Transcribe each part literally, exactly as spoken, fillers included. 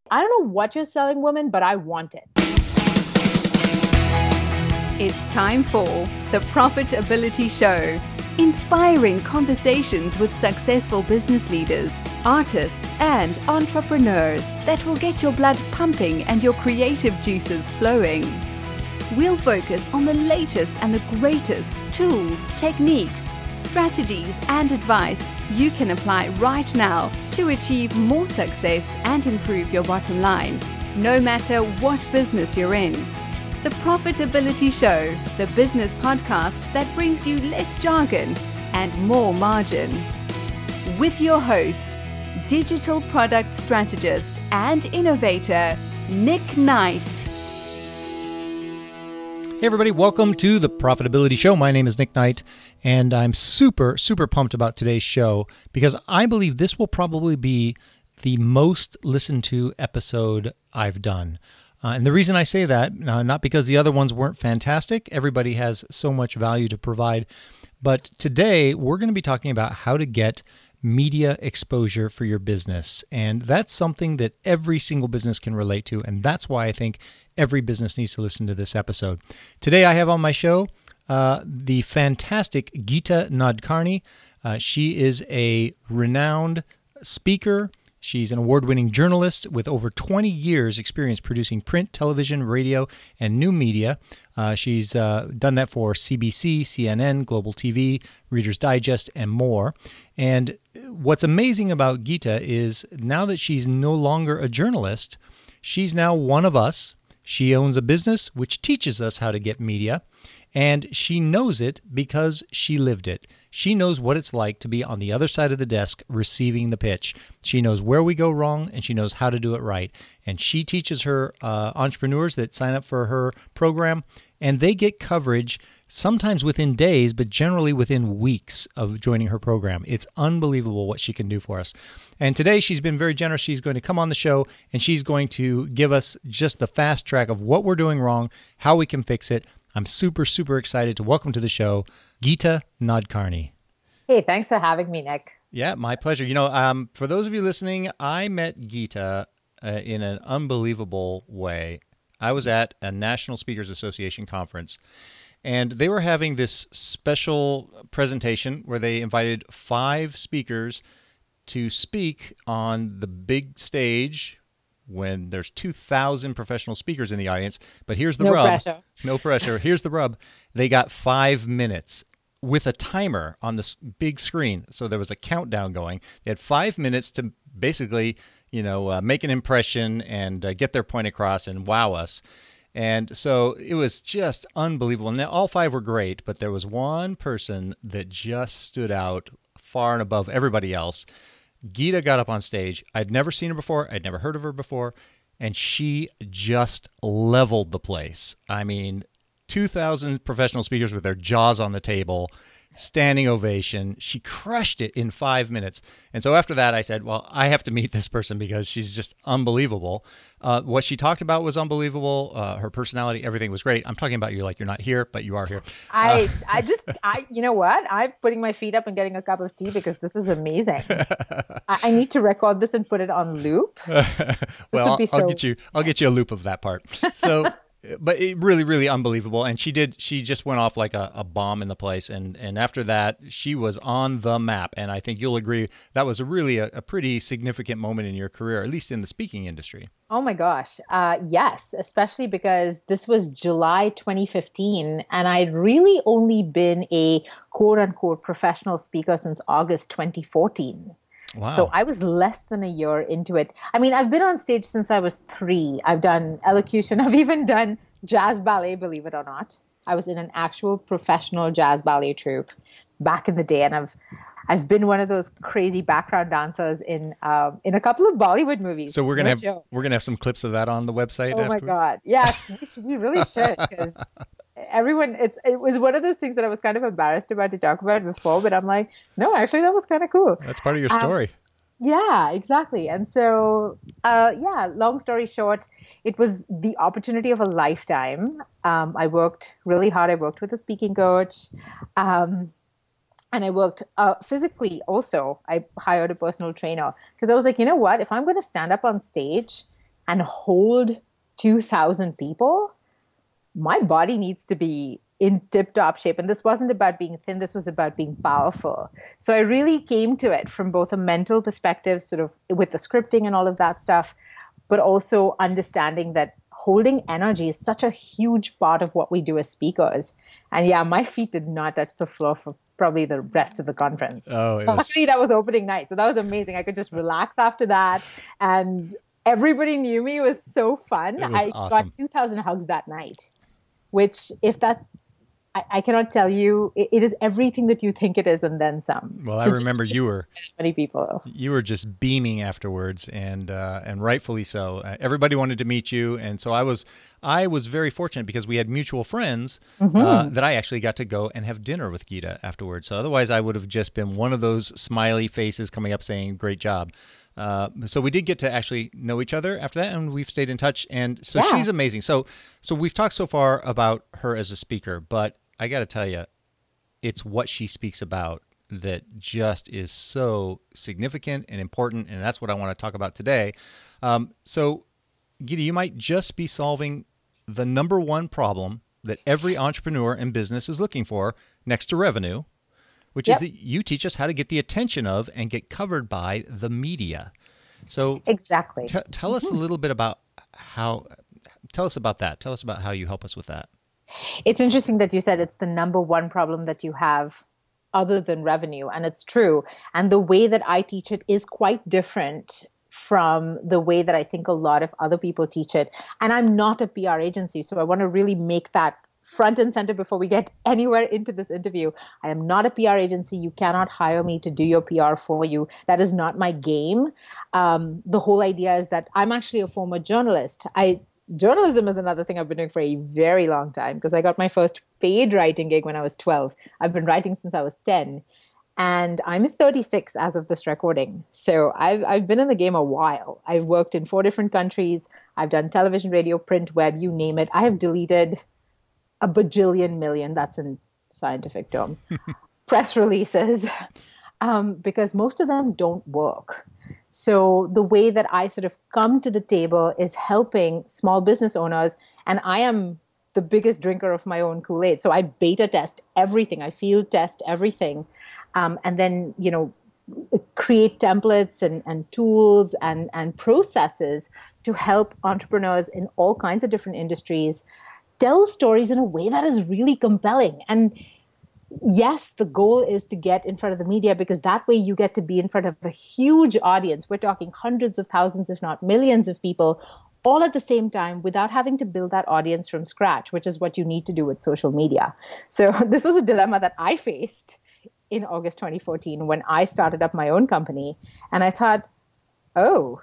I don't know what you're selling, woman, but I want it. It's time for The Profitability Show. Inspiring conversations with successful business leaders, artists, and entrepreneurs that will get your blood pumping and your creative juices flowing. We'll focus on the latest and the greatest tools, techniques, strategies, and advice you can apply right now to achieve more success and improve your bottom line, no matter what business you're in. The Profitability Show, the business podcast that brings you less jargon and more margin. With your host, digital product strategist and innovator, Nick Knight. Hey everybody, welcome to the Profitability Show. My name is Nick Knight, and I'm super, super pumped about today's show because I believe this will probably be the most listened to episode I've done. Uh, and the reason I say that, uh, not because the other ones weren't fantastic, everybody has so much value to provide, but today we're going to be talking about how to get media exposure for your business. And that's something that every single business can relate to. And that's why I think every business needs to listen to this episode. Today I have on my show uh, the fantastic Geeta Nadkarni. Uh, she is a renowned speaker. She's an award-winning journalist with over twenty years experience producing print, television, radio, and new media. Uh, she's uh, done that for C B C, C N N, Global T V, Reader's Digest, and more. And what's amazing about Geeta is now that she's no longer a journalist, she's now one of us. She owns a business which teaches us how to get media, and she knows it because she lived it. She knows what it's like to be on the other side of the desk receiving the pitch. She knows where we go wrong, and she knows how to do it right. And she teaches her uh, entrepreneurs that sign up for her program, and they get coverage sometimes within days, but generally within weeks of joining her program. It's unbelievable what she can do for us. And today she's been very generous. She's going to come on the show, and she's going to give us just the fast track of what we're doing wrong, how we can fix it. I'm super, super excited to welcome to the show, Geeta Nadkarni. Hey, thanks for having me, Nick. Yeah, my pleasure. You know, um, for those of you listening, I met Geeta uh, in an unbelievable way. I was at a National Speakers Association conference, and they were having this special presentation where they invited five speakers to speak on the big stage when there's two thousand professional speakers in the audience. But here's the no rub. Pressure. No pressure. Here's the rub. They got five minutes with a timer on this big screen. So there was a countdown going. They had five minutes to basically, you know, uh, make an impression and uh, get their point across and wow us. And so it was just unbelievable. Now, all five were great, but there was one person that just stood out far and above everybody else. Geeta got up on stage. I'd never seen her before. I'd never heard of her before. And she just leveled the place. I mean, two thousand professional speakers with their jaws on the table, standing ovation. She crushed it in five minutes. And so after that, I said, well, I have to meet this person because she's just unbelievable. Uh, what she talked about was unbelievable. Uh, her personality, everything was great. I'm talking about you like you're not here, but you are here. I, Uh, I just, I, you know what? I'm putting my feet up and getting a cup of tea because this is amazing. I, I need to record this and put it on loop. well, would be I'll, I'll so- get you. I'll get you a loop of that part. So. But it really, really unbelievable. And she did, she just went off like a, a bomb in the place. And, and after that, she was on the map. And I think you'll agree that was a really a, a pretty significant moment in your career, at least in the speaking industry. Oh my gosh. Uh, yes, especially because this was July twenty fifteen and I'd really only been a quote unquote professional speaker since August twenty fourteen. Wow. So I was less than a year into it. I mean, I've been on stage since I was three. I've done elocution. I've even done jazz ballet, believe it or not. I was in an actual professional jazz ballet troupe back in the day. And I've I've been one of those crazy background dancers in um, in a couple of Bollywood movies. So we're gonna No have joke. we're gonna have some clips of that on the website. Oh my afterward? God! Yes, we, should, we really should because everyone. It's it was one of those things that I was kind of embarrassed about to talk about before, but I'm like, no, actually, that was kind of cool. That's part of your Um, story. Yeah, exactly. And so, uh, yeah, long story short, it was the opportunity of a lifetime. Um, I worked really hard. I worked with a speaking coach. Um, and I worked uh, physically also. I hired a personal trainer because I was like, you know what? If I'm going to stand up on stage and hold two thousand people, my body needs to be in tip-top shape. And this wasn't about being thin. This was about being powerful. So I really came to it from both a mental perspective, sort of with the scripting and all of that stuff, but also understanding that holding energy is such a huge part of what we do as speakers. And yeah, my feet did not touch the floor for probably the rest of the conference. Oh, it was... Luckily, that was opening night. So that was amazing. I could just relax after that. And everybody knew me. It was so fun. It was I awesome. got two thousand hugs that night, which if that, I, I cannot tell you, it, it is everything that you think it is and then some. Well, I remember you were many people. You were just beaming afterwards, and uh, and rightfully so. Uh, everybody wanted to meet you, and so I was I was very fortunate because we had mutual friends mm-hmm. uh, that I actually got to go and have dinner with Geeta afterwards. So otherwise, I would have just been one of those smiley faces coming up saying "Great job." Uh, so we did get to actually know each other after that, and we've stayed in touch. And so yeah. she's amazing. So so we've talked so far about her as a speaker, but I got to tell you, it's what she speaks about that just is so significant and important, and that's what I want to talk about today. Um, so, Geeta, you might just be solving the number one problem that every entrepreneur and business is looking for next to revenue, which yep. is that you teach us how to get the attention of and get covered by the media. So exactly. T- tell us a little bit about how, tell us about that. Tell us about how you help us with that. It's interesting that you said it's the number one problem that you have other than revenue, and it's true. And the way that I teach it is quite different from the way that I think a lot of other people teach it. And I'm not a P R agency, so I want to really make that front and center before we get anywhere into this interview. I am not a P R agency. You cannot hire me to do your P R for you. That is not my game. Um, the whole idea is that I'm actually a former journalist. I Journalism is another thing I've been doing for a very long time because I got my first paid writing gig when I was twelve. I've been writing since I was ten. And I'm thirty-six as of this recording. So I've I've been in the game a while. I've worked in four different countries. I've done television, radio, print, web, you name it. I have deleted a bajillion million, that's a scientific term, press releases um, because most of them don't work. So the way that I sort of come to the table is helping small business owners, and I am the biggest drinker of my own Kool-Aid. So I beta test everything. I field test everything. Um, and then, you know, create templates and, and tools and, and processes to help entrepreneurs in all kinds of different industries tell stories in a way that is really compelling. And yes, the goal is to get in front of the media because that way you get to be in front of a huge audience. We're talking hundreds of thousands, if not millions of people, all at the same time without having to build that audience from scratch, which is what you need to do with social media. So this was a dilemma that I faced in August twenty fourteen when I started up my own company. And I thought, oh,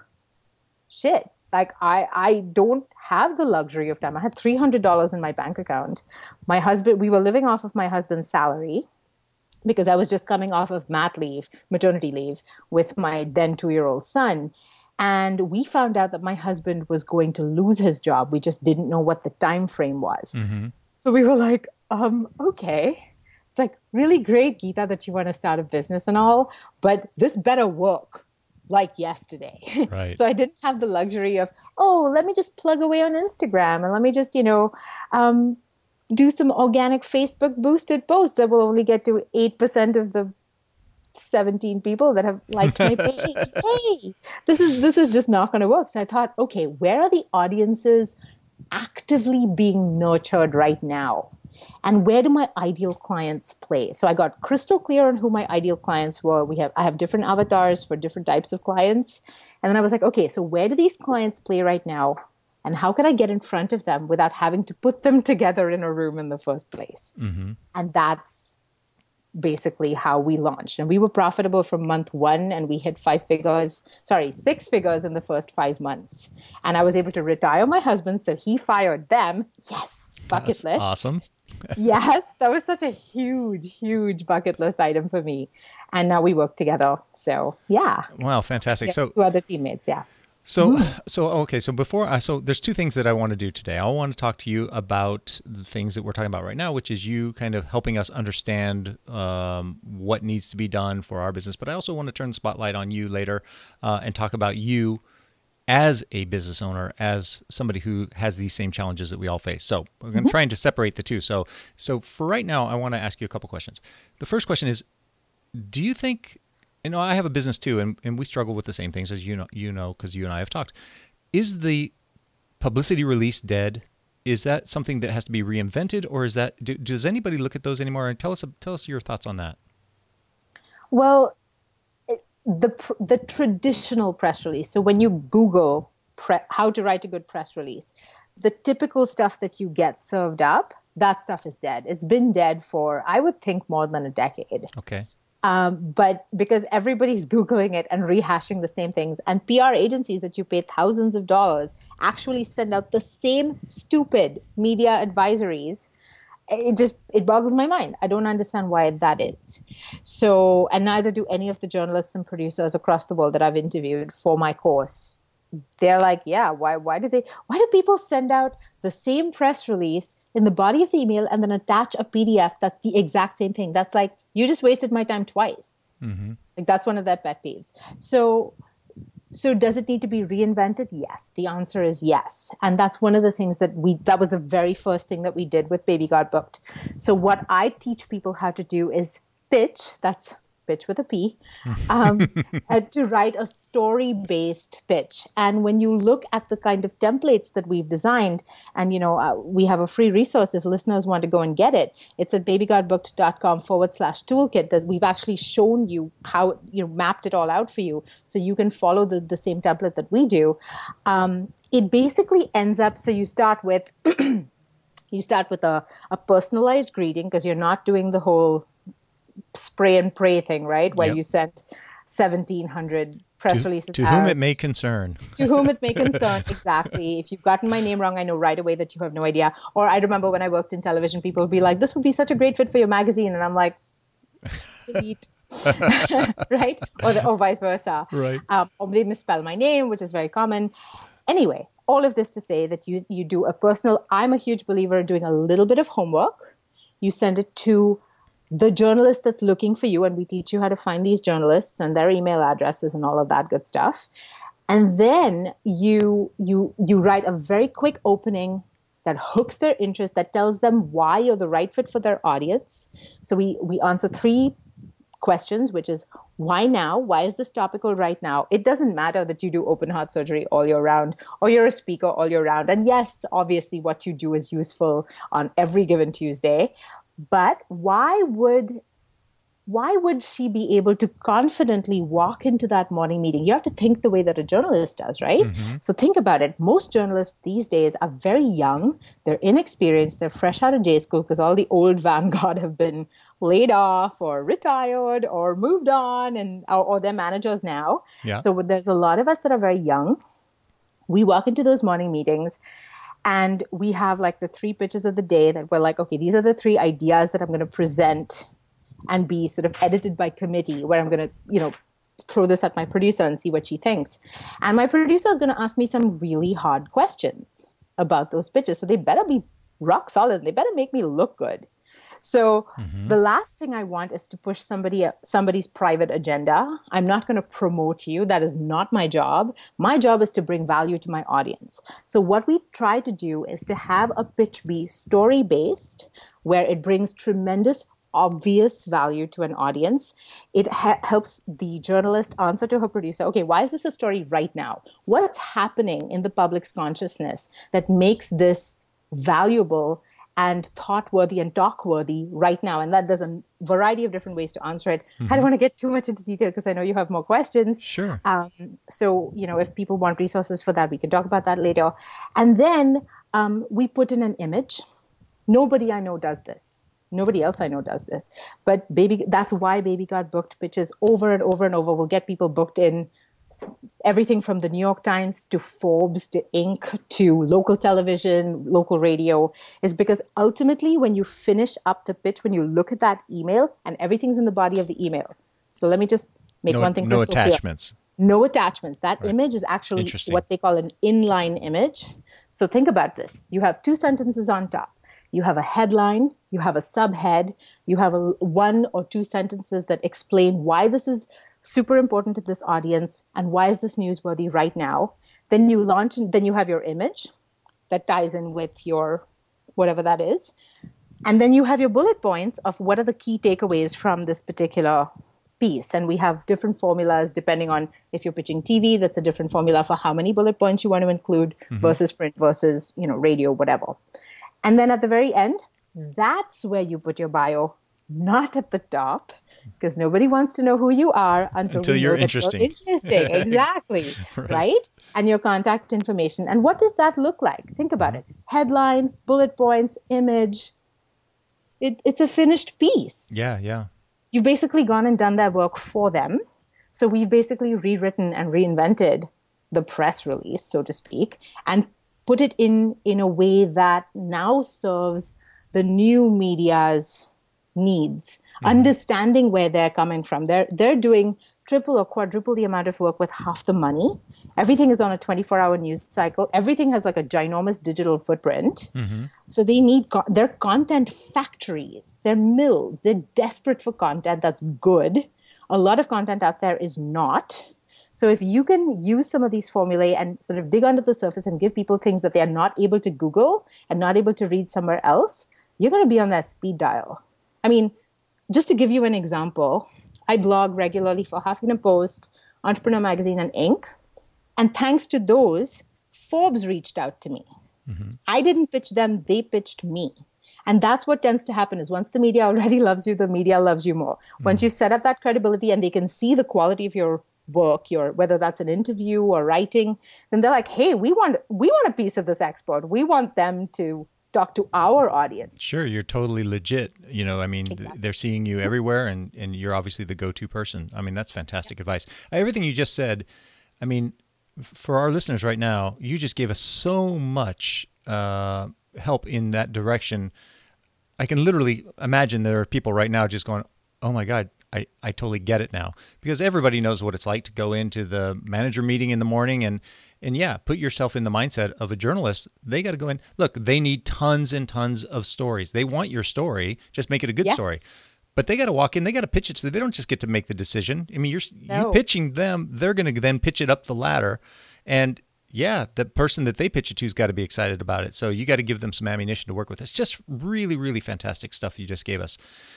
shit. Like, I, I don't have the luxury of time. I had three hundred dollars in my bank account. My husband, we were living off of my husband's salary because I was just coming off of mat leave, maternity leave, with my then two-year-old son. And we found out that my husband was going to lose his job. We just didn't know what the time frame was. Mm-hmm. So we were like, um, okay. It's like, really great, Geeta, that you want to start a business and all, but this better work like yesterday. Right. So I didn't have the luxury of, oh, let me just plug away on Instagram and let me just, you know, um, do some organic Facebook boosted posts that will only get to eight percent of the seventeen people that have liked my page. Hey, this is, this is just not going to work. So I thought, okay, where are the audiences actively being nurtured right now? And where do my ideal clients play? So I got crystal clear on who my ideal clients were. We have I have different avatars for different types of clients. And then I was like, okay, so where do these clients play right now? And how can I get in front of them without having to put them together in a room in the first place? Mm-hmm. And that's basically how we launched. And we were profitable from month one, and we hit five figures, sorry, six figures in the first five months. And I was able to retire my husband, so he fired them. Yes, bucket That's list. Awesome. Yes, that was such a huge, huge bucket list item for me. And now we work together. So, yeah. Wow, fantastic. Yeah, so, two other teammates, yeah. So, so okay. So before I, so there's two things that I want to do today. I want to talk to you about the things that we're talking about right now, which is you kind of helping us understand um, what needs to be done for our business. But I also want to turn the spotlight on you later uh, and talk about you as a business owner, as somebody who has these same challenges that we all face. So I'm Mm-hmm. trying to separate the two. So, so for right now, I want to ask you a couple questions. The first question is, do you think, you know, I have a business too, and, and we struggle with the same things as you know, you know, because you and I have talked. Is the publicity release dead? Is that something that has to be reinvented, or is that, do, does anybody look at those anymore? And tell us, tell us your thoughts on that. Well, it- the pr- the traditional press release. So when you Google pre- how to write a good press release, the typical stuff that you get served up, that stuff is dead. It's been dead for, I would think, more than a decade. Okay. Um, but because everybody's Googling it and rehashing the same things, and P R agencies that you pay thousands of dollars actually send out the same stupid media advisories, it just, it boggles my mind. I don't understand why that is. So, and neither do any of the journalists and producers across the world that I've interviewed for my course. They're like, yeah, why, why do they, why do people send out the same press release in the body of the email and then attach a P D F that's the exact same thing? That's like, you just wasted my time twice. Mm-hmm. Like, that's one of their pet peeves. So, so does it need to be reinvented? Yes. The answer is yes. And that's one of the things that we, that was the very first thing that we did with Baby Got Booked. So what I teach people how to do is pitch, that's pitch with a P, um, uh, to write a story-based pitch. And when you look at the kind of templates that we've designed, and, you know, uh, we have a free resource if listeners want to go and get it. It's at babygotbooked.com forward slash toolkit that we've actually shown you how, you know, mapped it all out for you so you can follow the, the same template that we do. Um, it basically ends up, so you start with, you start with a, a personalized greeting because you're not doing the whole spray and pray thing, right? Where Yep. you sent seventeen hundred press To, releases to whom out. it may concern. To whom it may concern, exactly. If you've gotten my name wrong, I know right away that you have no idea. Or I remember when I worked in television, people would be like, this would be such a great fit for your magazine. And I'm like, delete. Right? Or, the, or vice versa. Right. Um, or they misspell my name, which is very common. Anyway, all of this to say that you, you do a personal, I'm a huge believer in doing a little bit of homework. You send it to the journalist that's looking for you, and we teach you how to find these journalists and their email addresses and all of that good stuff. And then you you you write a very quick opening that hooks their interest, that tells them why you're the right fit for their audience. So we we answer three questions, which is why now? Why is this topical right now? It doesn't matter that you do open heart surgery all year round or you're a speaker all year round. And yes, obviously what you do is useful on every given Tuesday. But why would why would she be able to confidently walk into that morning meeting? You have to think the way that a journalist does, right? Mm-hmm. So think about it. Most journalists these days are very young. They're inexperienced. They're fresh out of J school because all the old vanguard have been laid off or retired or moved on, and or, or they're managers now. Yeah. So there's a lot of us that are very young. We walk into those morning meetings, and we have like the three pitches of the day that we're like, okay, these are the three ideas that I'm going to present and be sort of edited by committee, where I'm going to, you know, throw this at my producer and see what she thinks. And my producer is going to ask me some really hard questions about those pitches. So they better be rock solid. They better make me look good. So mm-hmm. the last thing I want is to push somebody somebody's private agenda. I'm not going to promote you. That is not my job. My job is to bring value to my audience. So what we try to do is to have a pitch be story-based, where it brings tremendous obvious value to an audience. It ha- helps the journalist answer to her producer, okay, why is this a story right now? What's happening in the public's consciousness that makes this valuable and thought-worthy and talk-worthy right now? And that there's a variety of different ways to answer it. Mm-hmm. I don't want to get too much into detail because I know you have more questions. Sure. Um, so, you know, if people want resources for that, we can talk about that later. And then um, we put in an image. Nobody I know does this. Nobody else I know does this. But baby, that's why Baby Got Booked pitches over and over and over. We'll get people booked in everything from the New York Times to Forbes to Inc to local television, local radio, is because ultimately when you finish up the pitch, when you look at that email, and everything's in the body of the email. So let me just make no, one thing no crystal attachments. Clear. No attachments. That right. image is actually what they call an inline image. So think about this. You have two sentences on top. You have a headline, you have a subhead, you have a, one or two sentences that explain why this is super important to this audience, and why is this newsworthy right now? Then you launch, and then you have your image that ties in with your whatever that is. And then you have your bullet points of what are the key takeaways from this particular piece. And we have different formulas depending on if you're pitching T V, that's a different formula for how many bullet points you want to include mm-hmm. versus print versus, you know, radio, whatever. And then at the very end, that's where you put your bio, not at the top, because nobody wants to know who you are until, until you're interesting. You're interesting. Exactly. right. right? And your contact information. And what does that look like? Think about it. Headline, bullet points, image. It, it's a finished piece. Yeah, yeah. You've basically gone and done that work for them. So we've basically rewritten and reinvented the press release, so to speak, and put it in, in a way that now serves the new media's needs, mm-hmm. understanding where they're coming from. They're, they're doing triple or quadruple the amount of work with half the money. Everything is on a twenty-four hour news cycle. Everything has like a ginormous digital footprint. Mm-hmm. So they need, co- they're content factories. They're mills. They're desperate for content that's good. A lot of content out there is not. So if you can use some of these formulae and sort of dig under the surface and give people things that they are not able to Google and not able to read somewhere else, you're going to be on that speed dial. I mean, just to give you an example, I blog regularly for Huffington Post, Entrepreneur Magazine, and Inc. And thanks to those, Forbes reached out to me. Mm-hmm. I didn't pitch them, they pitched me. And that's what tends to happen is once the media already loves you, the media loves you more. Mm-hmm. Once you set up that credibility and they can see the quality of your work, your whether that's an interview or writing, then they're like, hey, we want we want a piece of this export. We want them to talk to our audience. Sure, you're totally legit. You know, I mean, exactly. they're seeing you everywhere, and, and you're obviously the go-to person. I mean, that's fantastic yeah. advice. Everything you just said, I mean, for our listeners right now, you just gave us so much uh, help in that direction. I can literally imagine there are people right now just going, oh my God, I, I totally get it now. Because everybody knows what it's like to go into the manager meeting in the morning and And yeah, put yourself in the mindset of a journalist. They got to go in. Look, they need tons and tons of stories. They want your story. Just make it a good yes. story. But they got to walk in. They got to pitch it. So they don't just get to make the decision. I mean, you're no. you pitching them. They're going to then pitch it up the ladder. And yeah, the person that they pitch it to has got to be excited about it. So you got to give them some ammunition to work with. It's just really, really fantastic stuff you just gave us.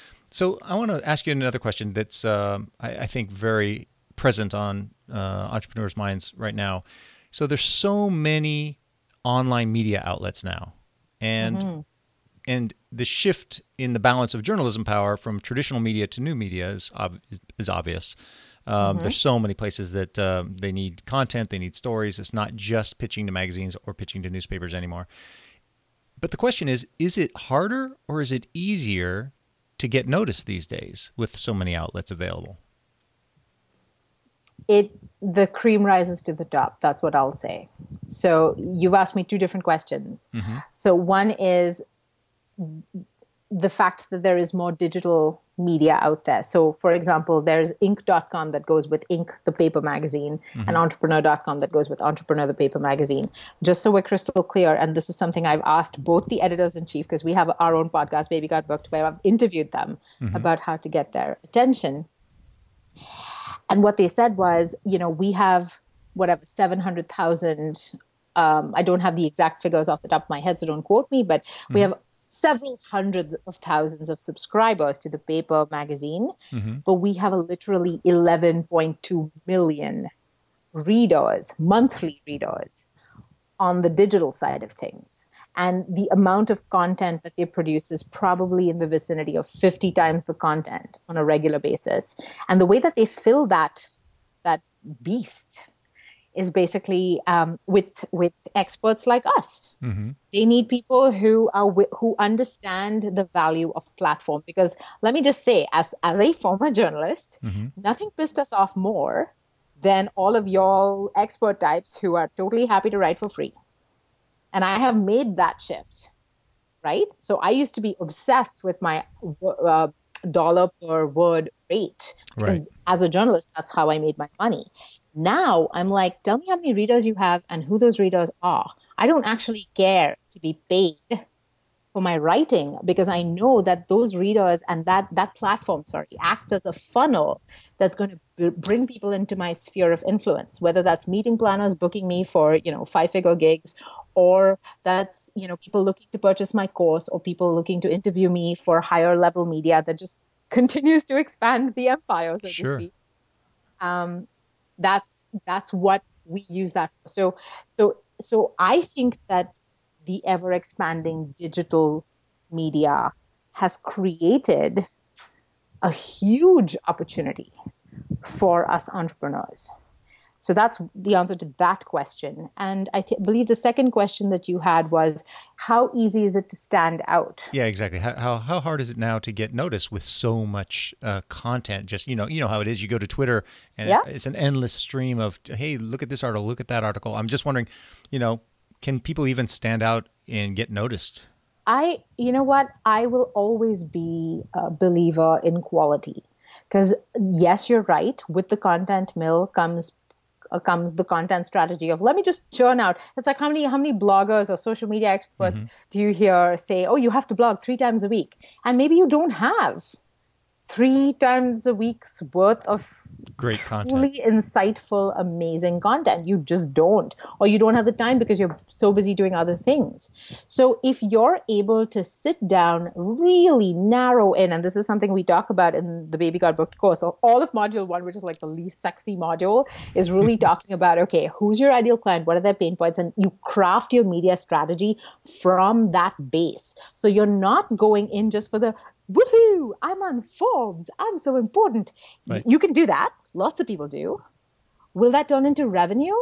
So I want to ask you another question that's, uh, I, I think, very present on uh, entrepreneurs' minds right now. So there's so many online media outlets now, and mm-hmm. and the shift in the balance of journalism power from traditional media to new media is ob- is obvious. Um, mm-hmm. There's so many places that uh, they need content, they need stories. It's not just pitching to magazines or pitching to newspapers anymore. But the question is, is it harder or is it easier to get noticed these days with so many outlets available? It the cream rises to the top. That's what I'll say. So you've asked me two different questions. Mm-hmm. So one is the fact that there is more digital media out there. So for example, there's Inc dot com that goes with Inc, the paper magazine, mm-hmm. and Entrepreneur dot com that goes with Entrepreneur, the paper magazine. Just so we're crystal clear, and this is something I've asked both the editors-in-chief, because we have our own podcast, Baby Got Booked, where I've interviewed them mm-hmm. about how to get their attention. And what they said was, you know, we have whatever, seven hundred thousand, um, I don't have the exact figures off the top of my head, so don't quote me, but mm-hmm. we have several hundreds of thousands of subscribers to the paper magazine, mm-hmm. but we have a literally eleven point two million readers, monthly readers, on the digital side of things. And the amount of content that they produce is probably in the vicinity of fifty times the content on a regular basis. And the way that they fill that, that beast is basically um, with with experts like us. Mm-hmm. They need people who are who understand the value of platform. Because let me just say, as, as a former journalist, mm-hmm. nothing pissed us off more than all of y'all expert types who are totally happy to write for free. And I have made that shift, right? So I used to be obsessed with my uh, dollar per word rate. Because right. as a journalist, that's how I made my money. Now I'm like, tell me how many readers you have and who those readers are. I don't actually care to be paid for my writing, because I know that those readers and that that platform, sorry, acts as a funnel that's going to b- bring people into my sphere of influence, whether that's meeting planners booking me for, you know, five-figure gigs, or that's, you know, people looking to purchase my course, or people looking to interview me for higher level media that just continues to expand the empire, so Sure. to speak. Um, that's that's what we use that for. So so so I think that the ever expanding digital media has created a huge opportunity for us entrepreneurs. So that's the answer to that question. And I th- believe the second question that you had was, how easy is it to stand out? Yeah, exactly. How, how how hard is it now to get noticed with so much uh, content? Just, you know, you know how it is. You go to Twitter and Yeah. it, it's an endless stream of, hey, look at this article, look at that article. I'm just wondering, you know, can people even stand out and get noticed? I, you know what? I will always be a believer in quality, because yes, you're right. With the content mill comes uh, comes the content strategy of, let me just churn out. It's like, how many how many bloggers or social media experts Mm-hmm. do you hear say, oh, you have to blog three times a week, and maybe you don't have three times a week's worth of Great content. truly insightful, amazing content. You just don't, or you don't have the time because you're so busy doing other things. So if you're able to sit down, really narrow in, and this is something we talk about in the Baby Got Booked course, so all of module one, which is like the least sexy module, is really talking about, okay, who's your ideal client? What are their pain points? And you craft your media strategy from that base. So you're not going in just for the woohoo, I'm on Forbes, I'm so important. Right. You can do that. Lots of people do. Will that turn into revenue?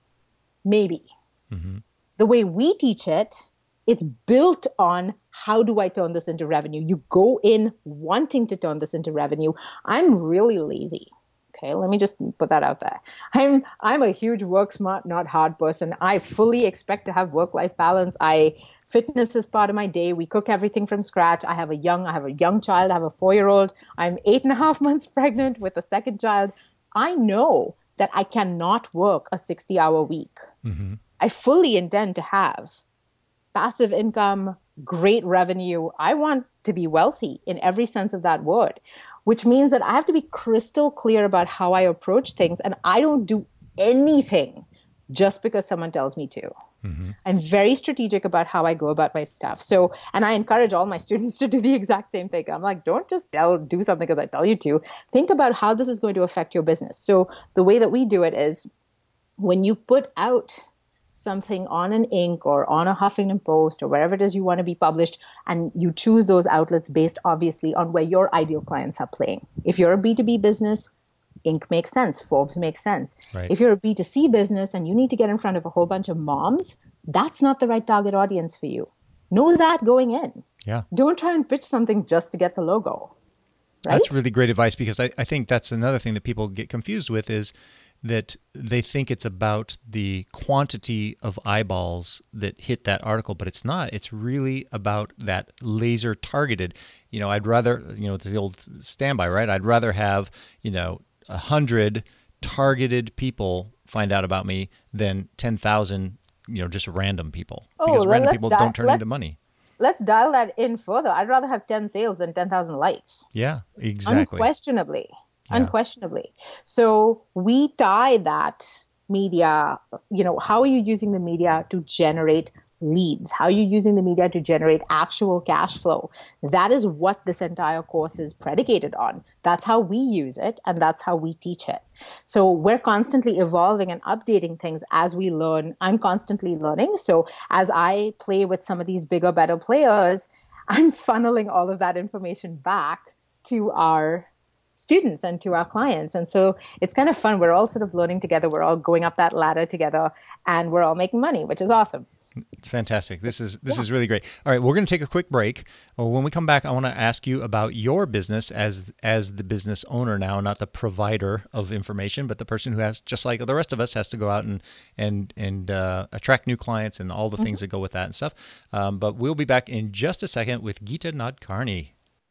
Maybe. Mm-hmm. The way we teach it, it's built on, how do I turn this into revenue? You go in wanting to turn this into revenue. I'm really lazy. Okay, let me just put that out there. I'm I'm a huge work smart, not hard person. I fully expect to have work-life balance. I fitness is part of my day. We cook everything from scratch. I have a young, I have a young child. I have a four-year-old. I'm eight and a half months pregnant with a second child. I know that I cannot work a sixty-hour week. Mm-hmm. I fully intend to have passive income, great revenue. I want to be wealthy in every sense of that word, which means that I have to be crystal clear about how I approach things. And I don't do anything just because someone tells me to. Mm-hmm. I'm very strategic about how I go about my stuff. So, and I encourage all my students to do the exact same thing. I'm like, don't just tell, do something because I tell you to. Think about how this is going to affect your business. So the way that we do it is, when you put out something on an Inc or on a Huffington Post or wherever it is you want to be published, and you choose those outlets based obviously on where your ideal clients are playing. If you're a B two B business, Inc makes sense, Forbes makes sense. Right. If you're a B two C business and you need to get in front of a whole bunch of moms, that's not the right target audience for you. Know that going in. Yeah. Don't try and pitch something just to get the logo. Right? That's really great advice, because I, I think that's another thing that people get confused with, is that they think it's about the quantity of eyeballs that hit that article, but it's not. It's really about that laser targeted. You know, I'd rather, you know, it's the old standby, right? I'd rather have, you know, a hundred targeted people find out about me than ten thousand, you know, just random people. Oh, because well, random let's people di- don't turn let's- into money. Let's dial that in further. I'd rather have ten sales than ten thousand likes. Yeah, exactly. Unquestionably. Yeah. Unquestionably. So we tie that media, you know, how are you using the media to generate leads? How are you using the media to generate actual cash flow? That is what this entire course is predicated on. That's how we use it, and that's how we teach it. So we're constantly evolving and updating things as we learn. I'm constantly learning. So as I play with some of these bigger, better players, I'm funneling all of that information back to our students and to our clients. And so it's kind of fun. We're all sort of learning together. We're all going up that ladder together, and we're all making money, which is awesome. It's fantastic. This is this yeah. is really great. All right, we're going to take a quick break. Well, when we come back, I want to ask you about your business as as the business owner now, not the provider of information, but the person who has, just like the rest of us, has to go out and and and uh, attract new clients and all the mm-hmm. things that go with that and stuff. Um, but we'll be back in just a second with Geeta Nadkarni.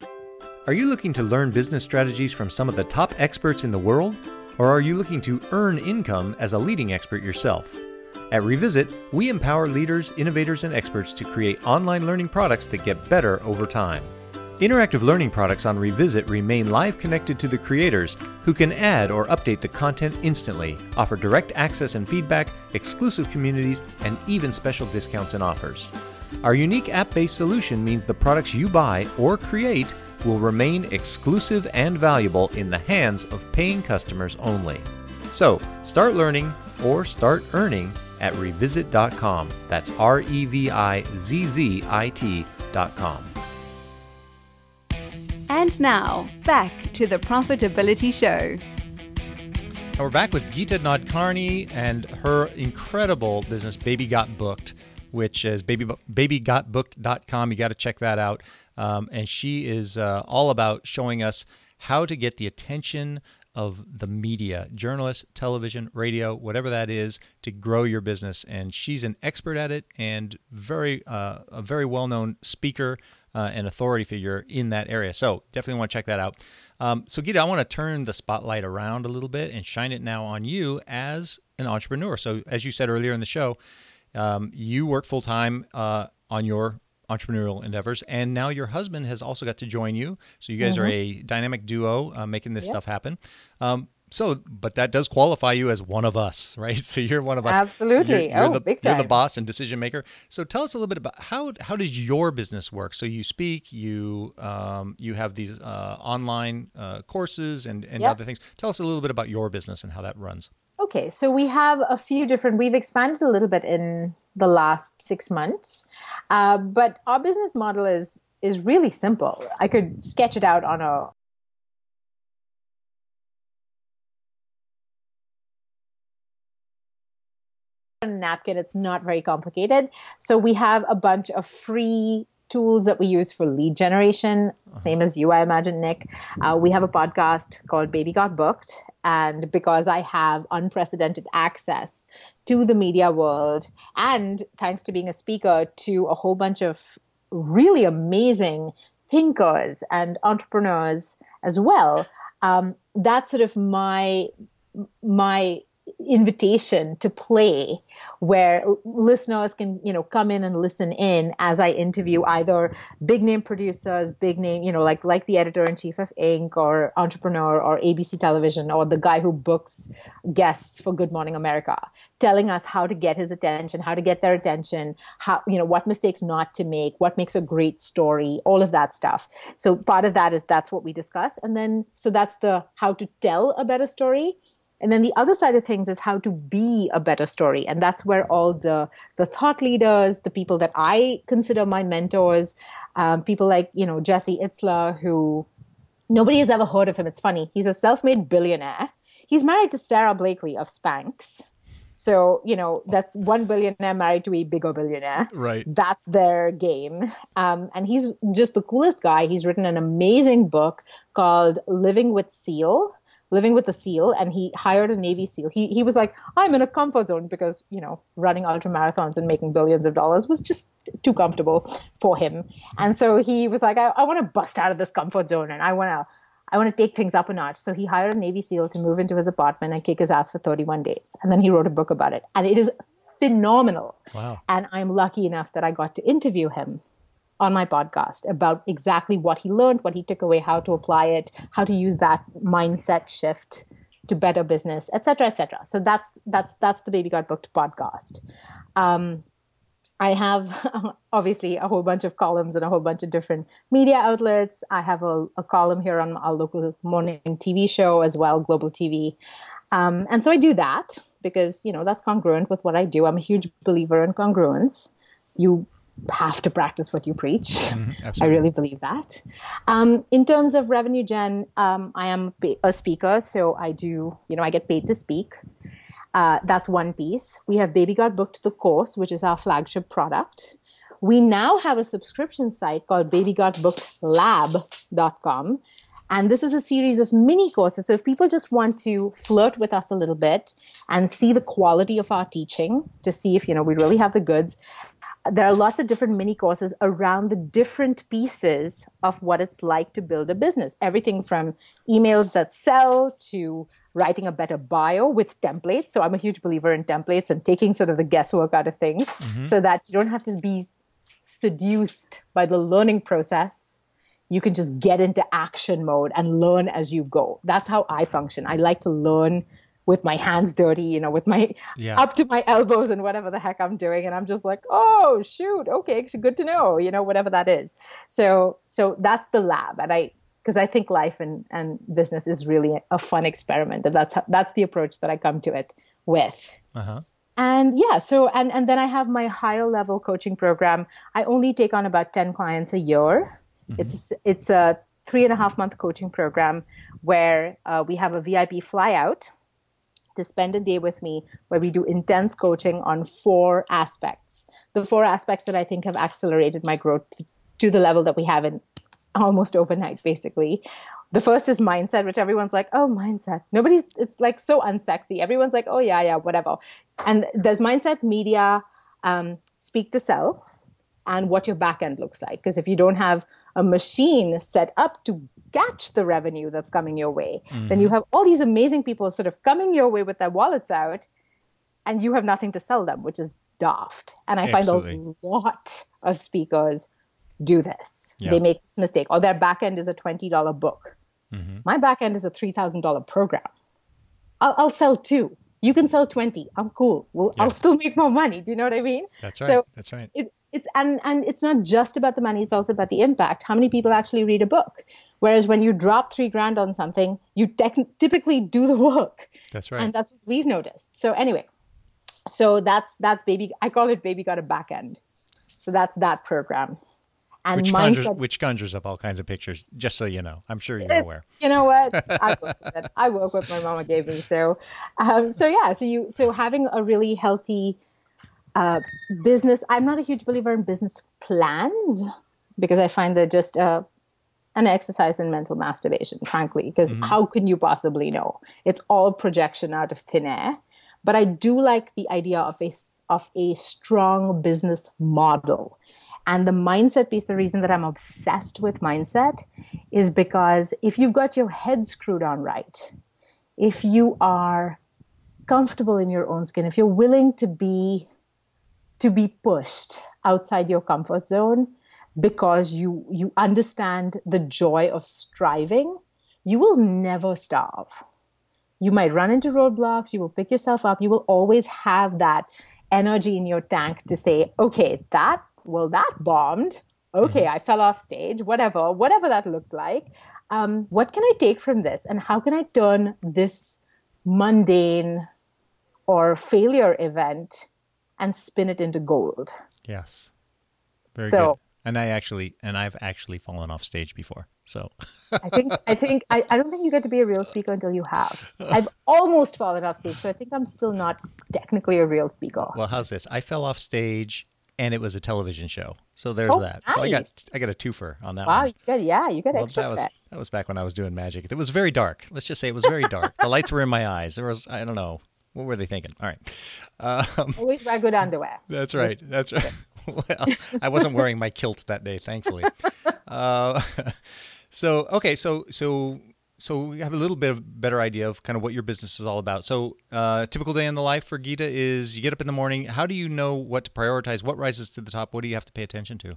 Are you looking to learn business strategies from some of the top experts in the world? Or are you looking to earn income as a leading expert yourself? At Revisit, we empower leaders, innovators, and experts to create online learning products that get better over time. Interactive learning products on Revisit remain live connected to the creators, who can add or update the content instantly, offer direct access and feedback, exclusive communities, and even special discounts and offers. Our unique app-based solution means the products you buy or create will remain exclusive and valuable in the hands of paying customers only. So, start learning or start earning at revisit dot com. That's R E V I Z Z I T dot com. And now, back to the Profitability Show. And we're back with Geeta Nadkarni and her incredible business, Baby Got Booked, which is baby, baby got booked dot com. You got to check that out. Um, and she is uh, all about showing us how to get the attention of the media, journalists, television, radio, whatever that is, to grow your business. And she's an expert at it and very uh, a very well-known speaker uh, and authority figure in that area. So definitely want to check that out. Um, so Geeta, I want to turn the spotlight around a little bit and shine it now on you as an entrepreneur. So as you said earlier in the show, um, you work full-time uh, on your entrepreneurial endeavors, and now your husband has also got to join you. So you guys mm-hmm. are a dynamic duo uh, making this yep. stuff happen. Um, so, but that does qualify you as one of us, right? So you're one of us. Absolutely. You're, you're oh, the, big time. You're the boss and decision maker. So tell us a little bit about how how does your business work? So you speak, you um, you have these uh, online uh, courses and, and yep. other things. Tell us a little bit about your business and how that runs. Okay, so we have a few different, we've expanded a little bit in the last six months, uh, but our business model is is really simple. I could sketch it out on a napkin. It's not very complicated. So we have a bunch of free tools that we use for lead generation, same as you, I imagine, Nick. Uh, we have a podcast called Baby Got Booked. And because I have unprecedented access to the media world, and thanks to being a speaker to a whole bunch of really amazing thinkers and entrepreneurs as well, um, that's sort of my my invitation to play, where listeners can, you know, come in and listen in as I interview either big name producers, big name, you know, like like the editor-in-chief of Inc or Entrepreneur or A B C Television or the guy who books guests for Good Morning America, telling us how to get his attention, how to get their attention, how, you know, what mistakes not to make, what makes a great story, all of that stuff. So part of that is that's what we discuss. And then, so that's the how to tell a better story. And then the other side of things is how to be a better story. And that's where all the, the thought leaders, the people that I consider my mentors, um, people like, you know, Jesse Itzler, who nobody has ever heard of him. It's funny. He's a self-made billionaire. He's married to Sarah Blakely of Spanx. So, you know, that's one billionaire married to a bigger billionaire. Right. That's their game. Um, and he's just the coolest guy. He's written an amazing book called Living with SEAL. Living with the SEAL, and he hired a Navy SEAL. He he was like, I'm in a comfort zone because, you know, running ultra marathons and making billions of dollars was just too comfortable for him. And so he was like, I, I want to bust out of this comfort zone and I want to I want to take things up a notch. So he hired a Navy SEAL to move into his apartment and kick his ass for thirty-one days. And then he wrote a book about it. And it is phenomenal. Wow. And I'm lucky enough that I got to interview him on my podcast about exactly what he learned, what he took away, how to apply it, how to use that mindset shift to better business, et cetera, et cetera. So that's that's that's the Baby Got Booked podcast. Um, I have obviously a whole bunch of columns and a whole bunch of different media outlets. I have a, a column here on our local morning T V show as well, Global T V. Um, and so I do that because, you know, that's congruent with what I do. I'm a huge believer in congruence. You have to practice what you preach. Mm-hmm, I really believe that. Um, in terms of revenue gen, um, I am a speaker, so I do, you know, I get paid to speak. Uh, that's one piece. We have Baby Got Booked, the course, which is our flagship product. We now have a subscription site called baby got booked lab dot com. And this is a series of mini courses. So if people just want to flirt with us a little bit and see the quality of our teaching, to see if, you know, we really have the goods, there are lots of different mini courses around the different pieces of what it's like to build a business. Everything from emails that sell to writing a better bio with templates. So I'm a huge believer in templates and taking sort of the guesswork out of things mm-hmm. so that you don't have to be seduced by the learning process. You can just get into action mode and learn as you go. That's how I function. I like to learn with my hands dirty, you know, with my yeah. up to my elbows and whatever the heck I'm doing. And I'm just like, oh, shoot. Okay, good to know, you know, whatever that is. So so that's the lab. And I, because I think life and, and business is really a fun experiment. And that's, that's the approach that I come to it with. Uh-huh. And yeah, so, and, and then I have my higher level coaching program. I only take on about ten clients a year. Mm-hmm. It's, it's a three and a half month coaching program where uh, we have a V I P fly out to spend a day with me where we do intense coaching on four aspects. The four aspects that I think have accelerated my growth to the level that we have in almost overnight, basically. The first is mindset, which everyone's like, oh, mindset. Nobody's, it's like so unsexy. Everyone's like, oh, yeah, yeah, whatever. And there's mindset, media, um, speak to sell, and what your back end looks like. Because if you don't have a machine set up to catch the revenue that's coming your way, mm-hmm. then you have all these amazing people sort of coming your way with their wallets out, and you have nothing to sell them, which is daft. And I Absolutely. find a lot of speakers do this. Yeah. They make this mistake. Or their back end is a twenty dollars book. Mm-hmm. My back end is a three thousand dollars program. I'll, I'll sell two. You can sell twenty. I'm cool. Well, yeah. I'll still make more money. Do you know what I mean? That's right. So That's right. It, it's and and it's not just about the money. It's also about the impact. How many people actually read a book? Whereas when you drop three grand on something, you tec- typically do the work. That's right. And that's what we've noticed. So anyway, so that's that's baby. I call it Baby Got a Back End. So that's that program. And which, mindset, conjures, which conjures up all kinds of pictures, just so you know. I'm sure you're aware. You know what? I work with it. I work with my mama gave me. So, um, so yeah. So you, so having a really healthy uh, business. I'm not a huge believer in business plans because I find they're just uh, an exercise in mental masturbation, frankly. Because mm-hmm. how can you possibly know? It's all projection out of thin air. But I do like the idea of a of a strong business model. And the mindset piece, the reason that I'm obsessed with mindset is because if you've got your head screwed on right, if you are comfortable in your own skin, if you're willing to be to be pushed outside your comfort zone because you you understand the joy of striving, you will never starve. You might run into roadblocks, you will pick yourself up, you will always have that energy in your tank to say, okay, that well, that bombed. Okay, mm-hmm. I fell off stage, whatever, whatever that looked like. Um, what can I take from this? And how can I turn this mundane or failure event and spin it into gold? Yes. Very so, good. And I actually, and I've actually fallen off stage before. So I think, I think, I, I don't think you get to be a real speaker until you have. I've almost fallen off stage. So I think I'm still not technically a real speaker. Well, how's this? I fell off stage. And it was a television show, so there's oh, that. Nice. So I got I got a twofer on that wow, one. Wow, you got yeah, you got well, extra. That was credit. That was back when I was doing magic. It was very dark. Let's just say it was very dark. The lights were in my eyes. There was I don't know what were they thinking. All right, um, always wear good underwear. That's right. That's right. Well, I wasn't wearing my kilt that day, thankfully. uh, so okay, so so. So we have a little bit of better idea of kind of what your business is all about. So uh, typical day in the life for Geeta is you get up in the morning. How do you know what to prioritize? What rises to the top? What do you have to pay attention to?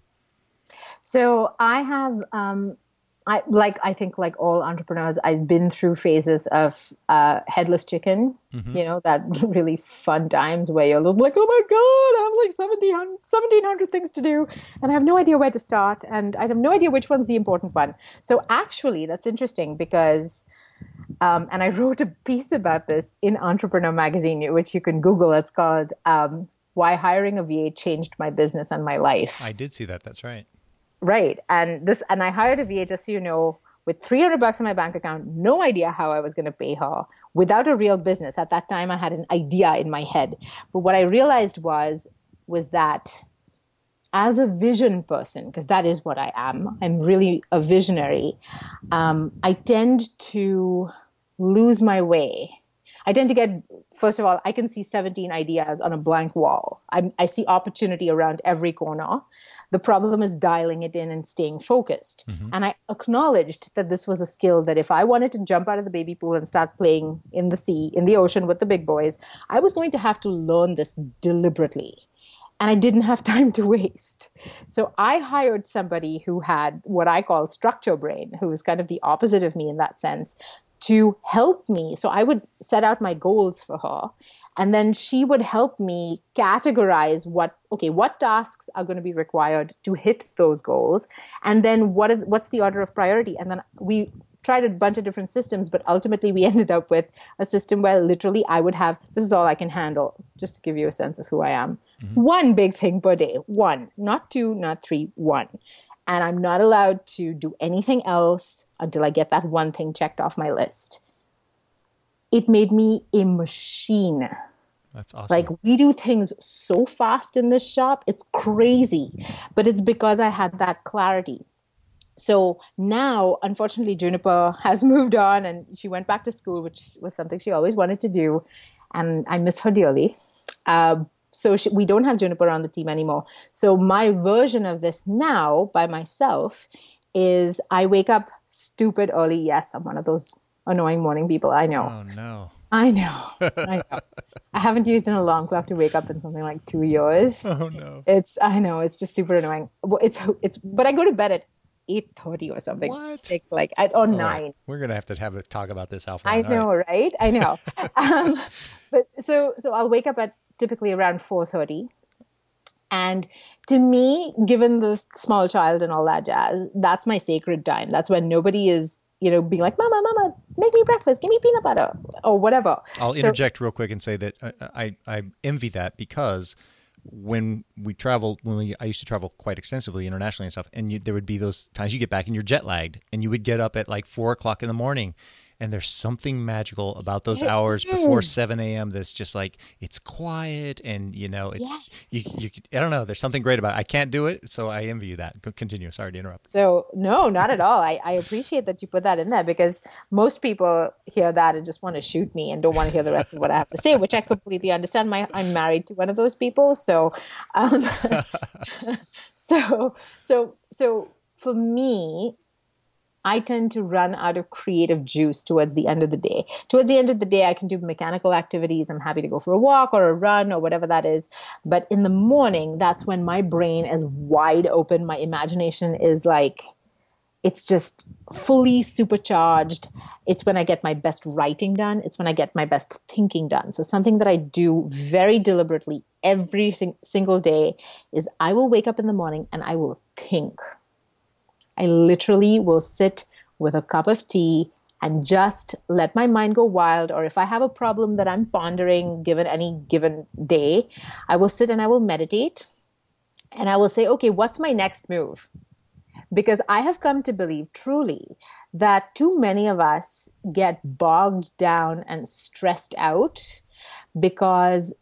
So I have, um, I like I think like all entrepreneurs, I've been through phases of uh, headless chicken. Mm-hmm. You know, that really fun times where you're like, oh my god, I have like seventeen hundred things to do, and I have no idea where to start, and I have no idea which one's the important one. So actually, that's interesting because, um, and I wrote a piece about this in Entrepreneur Magazine, which you can Google. It's called um, "Why Hiring a V A Changed My Business and My Life." I did see that. That's right. Right. And this, and I hired a V A, just so you know, with three hundred bucks in my bank account, no idea how I was going to pay her, without a real business. At that time, I had an idea in my head. But what I realized was, was that as a vision person, because that is what I am, I'm really a visionary, um, I tend to lose my way. I tend to get, first of all, I can see seventeen ideas on a blank wall. I, I see opportunity around every corner. The problem is dialing it in and staying focused. Mm-hmm. And I acknowledged that this was a skill that if I wanted to jump out of the baby pool and start playing in the sea, in the ocean with the big boys, I was going to have to learn this deliberately. And I didn't have time to waste. So I hired somebody who had what I call structure brain, who was kind of the opposite of me in that sense, to help me. So I would set out my goals for her, and then she would help me categorize what, okay, what tasks are going to be required to hit those goals, and then what are, what's the order of priority. And then we tried a bunch of different systems, but ultimately we ended up with a system where literally I would have, this is all I can handle, just to give you a sense of who I am. Mm-hmm. One big thing per day, one, not two, not three, one. And I'm not allowed to do anything else until I get that one thing checked off my list. It made me a machine. That's awesome. Like, we do things so fast in this shop. It's crazy. But it's because I had that clarity. So now, unfortunately, Juniper has moved on and she went back to school, which was something she always wanted to do. And I miss her dearly. Uh, So she, we don't have Juniper on the team anymore. So my version of this now by myself is I wake up stupid early. Yes, I'm one of those annoying morning people. I know. Oh, no. I know. I know. I haven't used an alarm clock to wake up in something like two years. Oh, no. It's, I know, it's just super annoying. It's, it's, but I go to bed at eight thirty or something. What? Sick, like at, or oh, nine. We're going to have to have a talk about this offline. I know, right? right? I know. um, but so, so I'll wake up at typically around four thirty. And to me, given the small child and all that jazz, that's my sacred time. That's when nobody is, you know, being like, mama, mama, make me breakfast, give me peanut butter or whatever. I'll so, interject real quick and say that I, I, I envy that, because when we travel, when we, I used to travel quite extensively internationally and stuff, and you, there would be those times you get back and you're jet lagged and you would get up at like four o'clock in the morning. And there's something magical about those it hours is. before seven a.m. that's just like, it's quiet and, you know, it's, yes. you, you, I don't know, there's something great about it. I can't do it, so I envy you that. Continue. Sorry to interrupt. So, no, not at all. I, I appreciate that you put that in there, because most people hear that and just want to shoot me and don't want to hear the rest of what I have to say, which I completely understand. My, I'm married to one of those people. So, um, so, so, so for me, I tend to run out of creative juice towards the end of the day. Towards the end of the day, I can do mechanical activities. I'm happy to go for a walk or a run or whatever that is. But in the morning, that's when my brain is wide open. My imagination is like, it's just fully supercharged. It's when I get my best writing done. It's when I get my best thinking done. So something that I do very deliberately every sing- single day is I will wake up in the morning and I will think. I literally will sit with a cup of tea and just let my mind go wild. Or if I have a problem that I'm pondering given any given day, I will sit and I will meditate and I will say, okay, what's my next move? Because I have come to believe truly that too many of us get bogged down and stressed out because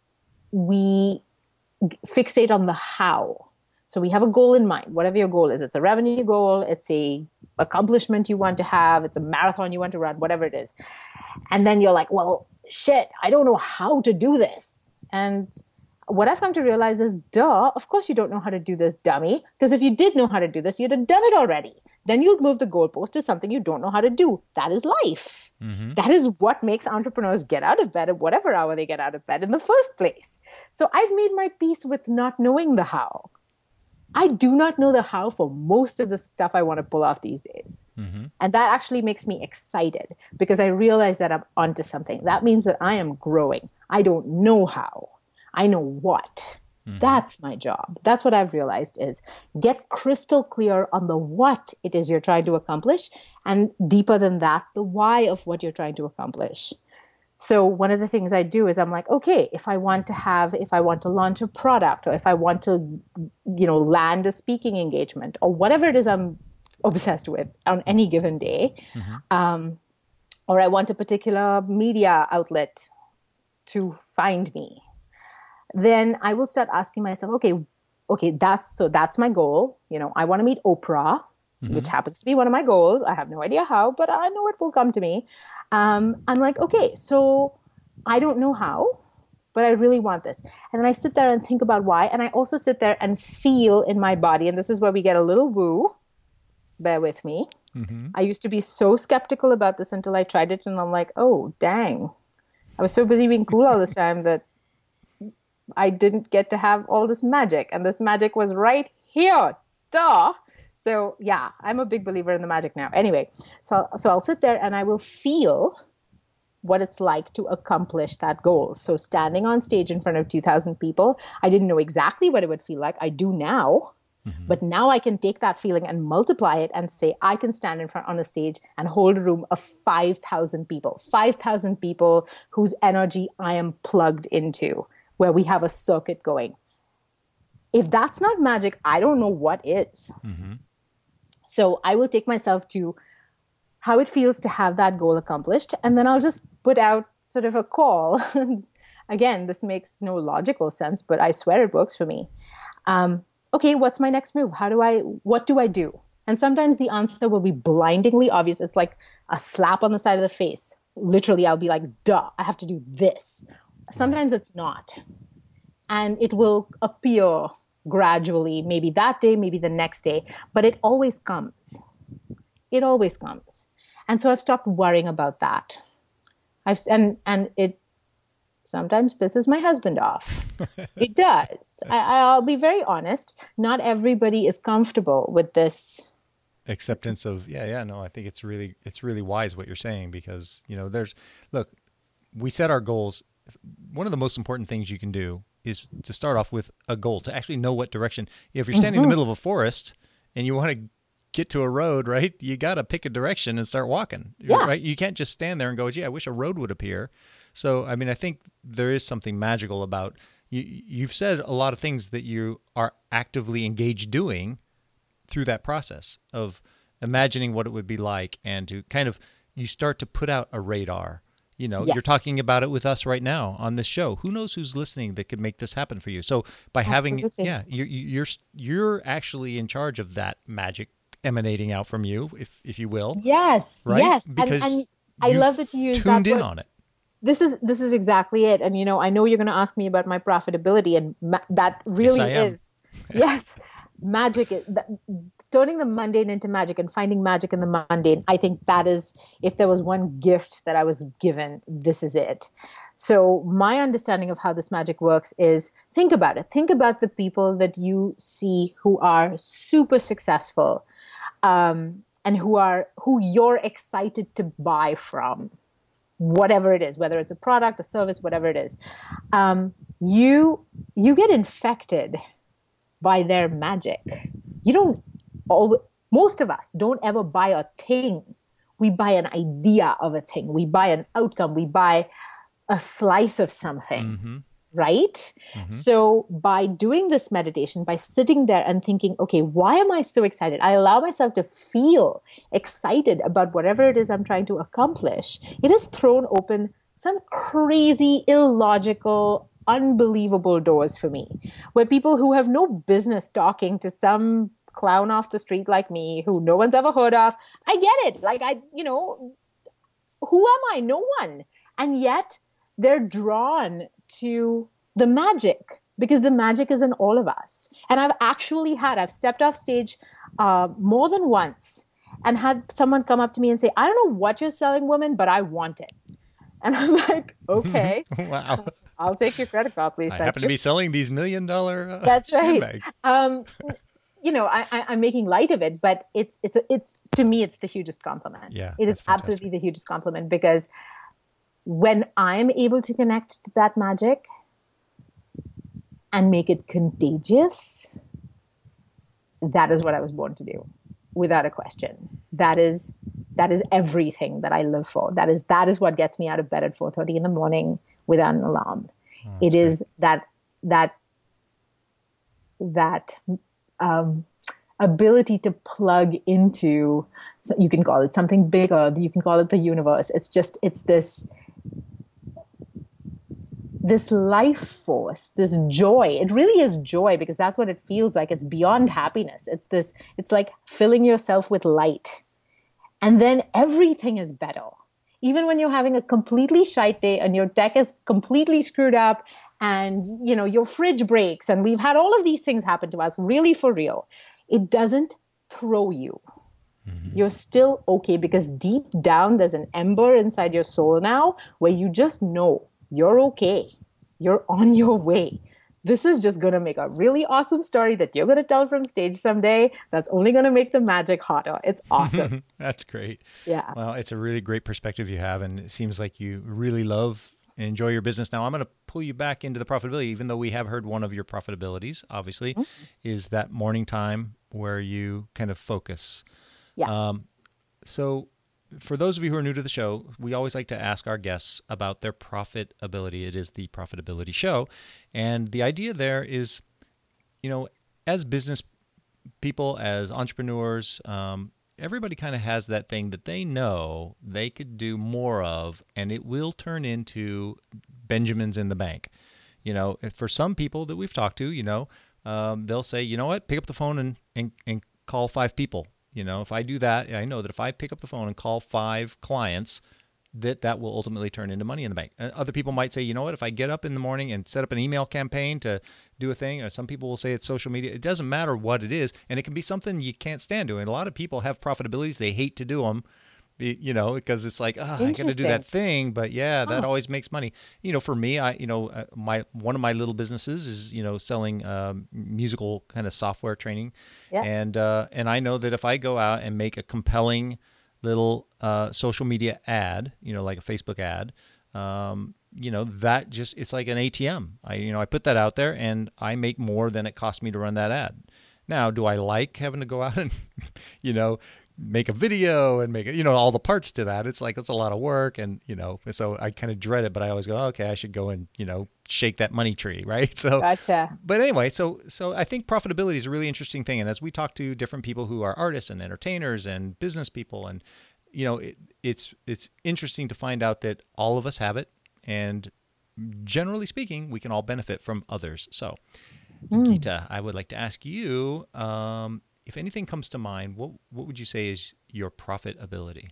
we fixate on the how. So we have a goal in mind, whatever your goal is. It's a revenue goal. It's a accomplishment you want to have. It's a marathon you want to run, whatever it is. And then you're like, well, shit, I don't know how to do this. And what I've come to realize is, duh, of course you don't know how to do this, dummy. Because if you did know how to do this, you'd have done it already. Then you'd move the goalpost to something you don't know how to do. That is life. Mm-hmm. That is what makes entrepreneurs get out of bed at whatever hour they get out of bed in the first place. So I've made my peace with not knowing the how. I do not know the how for most of the stuff I want to pull off these days. Mm-hmm. And that actually makes me excited because I realize that I'm onto something. That means that I am growing. I don't know how. I know what. Mm-hmm. That's my job. That's what I've realized is get crystal clear on the what it is you're trying to accomplish, and deeper than that, the why of what you're trying to accomplish. So one of the things I do is I'm like, okay, if I want to have, if I want to launch a product, or if I want to, you know, land a speaking engagement, or whatever it is I'm obsessed with on any given day, mm-hmm. um, or I want a particular media outlet to find me, then I will start asking myself, okay, okay, that's, so that's my goal. You know, I want to meet Oprah. mm-hmm. which happens to be one of my goals. I have no idea how, but I know it will come to me. Um, I'm like, okay, so I don't know how, but I really want this. And then I sit there and think about why. And I also sit there and feel in my body. And this is where we get a little woo. Bear with me. Mm-hmm. I used to be so skeptical about this until I tried it. And I'm like, oh, dang. I was so busy being cool all this time that I didn't get to have all this magic. And this magic was right here. Duh. So yeah, I'm a big believer in the magic now. Anyway, so so I'll sit there and I will feel what it's like to accomplish that goal. So standing on stage in front of two thousand people, I didn't know exactly what it would feel like. I do now. Mm-hmm. But now I can take that feeling and multiply it and say, I can stand in front on a stage and hold a room of five thousand people, five thousand people whose energy I am plugged into, where we have a circuit going. If that's not magic, I don't know what is. Mm-hmm. So I will take myself to how it feels to have that goal accomplished. And then I'll just put out sort of a call. Again, this makes no logical sense, but I swear it works for me. Um, okay, what's my next move? How do I, what do I do? And sometimes the answer will be blindingly obvious. It's like a slap on the side of the face. Literally, I'll be like, duh, I have to do this. Sometimes it's not. And it will appear gradually, maybe that day, maybe the next day, but it always comes. It always comes. And so I've stopped worrying about that. I've, and, and it sometimes pisses my husband off. It does. I, I'll be very honest. Not everybody is comfortable with this acceptance of, yeah, yeah, no, I think it's really, it's really wise what you're saying, because, you know, there's, look, we set our goals. One of the most important things you can do is to start off with a goal, to actually know what direction. If you're standing mm-hmm. in the middle of a forest and you want to get to a road, right? You got to pick a direction and start walking, yeah. right? You can't just stand there and go, gee, I wish a road would appear. So, I mean, I think there is something magical about you. You've said a lot of things that you are actively engaged doing through that process of imagining what it would be like, and to kind of, you start to put out a radar. You know, yes. You're talking about it with us right now on this show. Who knows who's listening that could make this happen for you? So by having, Absolutely. yeah, you're, you're, you're actually in charge of that magic emanating out from you, if if you will. Yes, right? yes. Because and, and I love that you use that word. Tuned in on it. This is this is exactly it. And, you know, I know you're going to ask me about my profitability, and ma- that really yes, is, yes, magic. Is, that, turning the mundane into magic and finding magic in the mundane. I think that is, if there was one gift that I was given, this is it. So my understanding of how this magic works is, think about it. Think about the people that you see who are super successful, um, and who are who you're excited to buy from. Whatever it is, whether it's a product, a service, whatever it is, um, you you get infected by their magic. You don't, all, most of us don't ever buy a thing. We buy an idea of a thing. We buy an outcome. We buy a slice of something, mm-hmm. right? Mm-hmm. So by doing this meditation, by sitting there and thinking, okay, why am I so excited? I allow myself to feel excited about whatever it is I'm trying to accomplish. It has thrown open some crazy, illogical, unbelievable doors for me, where people who have no business talking to some clown off the street like me, who no one's ever heard of, I get it. Like, I, you know, who am I? No one. And yet they're drawn to the magic, because the magic is in all of us. And I've actually had, I've stepped off stage uh, more than once and had someone come up to me and say, I don't know what you're selling, woman, but I want it. And I'm like, okay. Wow. I'll take your credit card, please. I Thank happen you. to be selling these million dollar uh, That's right. handbags. Um, you know, I, I, I'm making light of it, but it's, it's, it's, to me, it's the hugest compliment. Yeah, it is fantastic. Absolutely the hugest compliment, because when I'm able to connect to that magic and make it contagious, that is what I was born to do, without a question. That is that is everything that I live for. That is that is what gets me out of bed at four thirty in the morning without an alarm. Oh, it is great. that that that um, ability to plug into. So you can call it something bigger. You can call it the universe. It's just it's this. this life force, this joy. It really is joy because that's what it feels like. It's beyond happiness. It's this, it's like filling yourself with light. And then everything is better. Even when you're having a completely shite day and your tech is completely screwed up and, you know, your fridge breaks and we've had all of these things happen to us, really for real, it doesn't throw you. Mm-hmm. You're still okay because deep down there's an ember inside your soul now where you just know you're okay. You're on your way. This is just going to make a really awesome story that you're going to tell from stage someday. That's only going to make the magic hotter. It's awesome. That's great. Yeah. Well, it's a really great perspective you have. And it seems like you really love and enjoy your business. Now, I'm going to pull you back into the profitability, even though we have heard one of your profitabilities, obviously, mm-hmm. is that morning time where you kind of focus. Yeah. Um, so for those of you who are new to the show, we always like to ask our guests about their profitability. It is the Profitability Show. And the idea there is, you know, as business people, as entrepreneurs, um, everybody kind of has that thing that they know they could do more of, and it will turn into Benjamins in the bank. You know, for some people that we've talked to, you know, um, they'll say, you know what, pick up the phone and, and, and call five people. You know, if I do that, I know that if I pick up the phone and call five clients, that that will ultimately turn into money in the bank. Other people might say, you know what, if I get up in the morning and set up an email campaign to do a thing, or some people will say it's social media. It doesn't matter what it is. And it can be something you can't stand doing. A lot of people have profitabilities. They hate to do them, you know, because it's like, oh, I got to do that thing. But yeah, that oh. always makes money. You know, for me, I, you know, uh, my, one of my little businesses is, you know, selling um, musical kind of software training. Yeah. And, uh, and I know that if I go out and make a compelling little uh, social media ad, you know, like a Facebook ad, um, you know, that just, it's like an A T M. I, you know, I put that out there and I make more than it cost me to run that ad. Now, do I like having to go out and, you know, make a video and make it, you know, all the parts to that? It's like, it's a lot of work. And, you know, so I kind of dread it, but I always go, okay, I should go and, you know, shake that money tree. Right. So, gotcha. But anyway, so, so I think profitability is a really interesting thing. And as we talk to different people who are artists and entertainers and business people, and, you know, it, it's, it's interesting to find out that all of us have it. And generally speaking, we can all benefit from others. So mm. Geeta, I would like to ask you, um, if anything comes to mind, what what would you say is your profitability?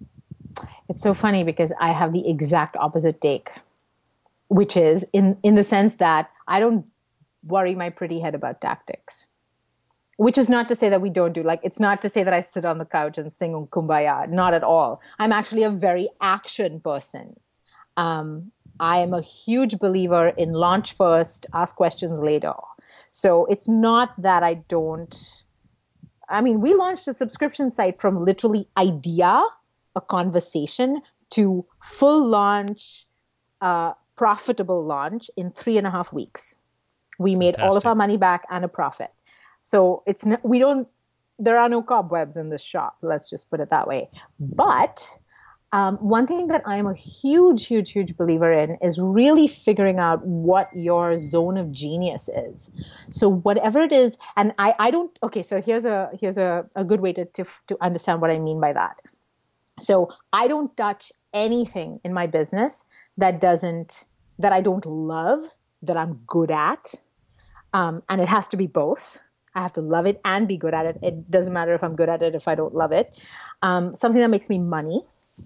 It's so funny because I have the exact opposite take, which is in, in the sense that I don't worry my pretty head about tactics, which is not to say that we don't do, like, it's not to say that I sit on the couch and sing on Kumbaya, not at all. I'm actually a very action person. Um, I am a huge believer in launch first, ask questions later. So it's not that I don't... I mean, we launched a subscription site from literally idea, a conversation, to full launch, uh, profitable launch in three and a half weeks. We made Fantastic. all of our money back and a profit. So it's no, we don't, there are no cobwebs in this shop. Let's just put it that way. But um, one thing that I am a huge, huge, huge believer in is really figuring out what your zone of genius is. So whatever it is, and I, I don't, okay, so here's a here's a, a good way to, to to understand what I mean by that. So I don't touch anything in my business that doesn't, that I don't love, that I'm good at. Um, and it has to be both. I have to love it and be good at it. It doesn't matter if I'm good at it if I don't love it. Um, something that makes me money.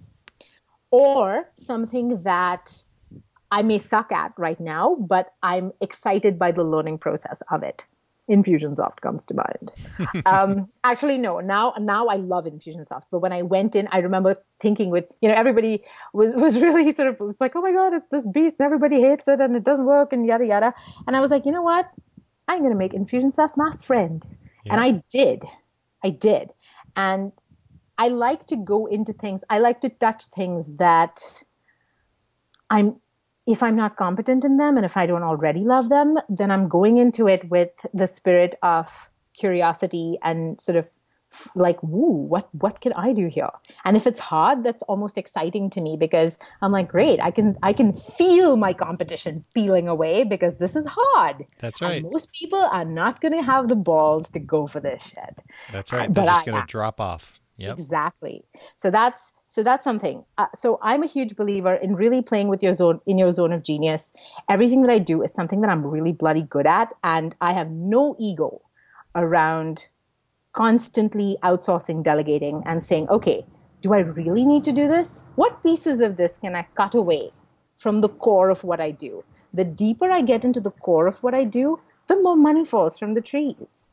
Or something that I may suck at right now, but I'm excited by the learning process of it. Infusionsoft comes to mind. um, actually, no, now now I love Infusionsoft. But when I went in, I remember thinking with, you know, everybody was, was really sort of, was like, oh my God, it's this beast and everybody hates it and it doesn't work and yada, yada. And I was like, you know what? I'm going to make Infusionsoft my friend. Yeah. And I did. I did. And I like to go into things, I like to touch things that I'm, if I'm not competent in them and if I don't already love them, then I'm going into it with the spirit of curiosity and sort of like, woo, what, what can I do here? And if it's hard, that's almost exciting to me because I'm like, great, I can, I can feel my competition peeling away because this is hard. That's right. And most people are not going to have the balls to go for this shit. That's right. They're but just I, going to drop off. Yep. Exactly. So that's so that's something. Uh, so I'm a huge believer in really playing with your zone in your zone of genius. Everything that I do is something that I'm really bloody good at, and I have no ego around constantly outsourcing, delegating, and saying, okay, do I really need to do this? What pieces of this can I cut away from the core of what I do? The deeper I get into the core of what I do, the more money falls from the trees.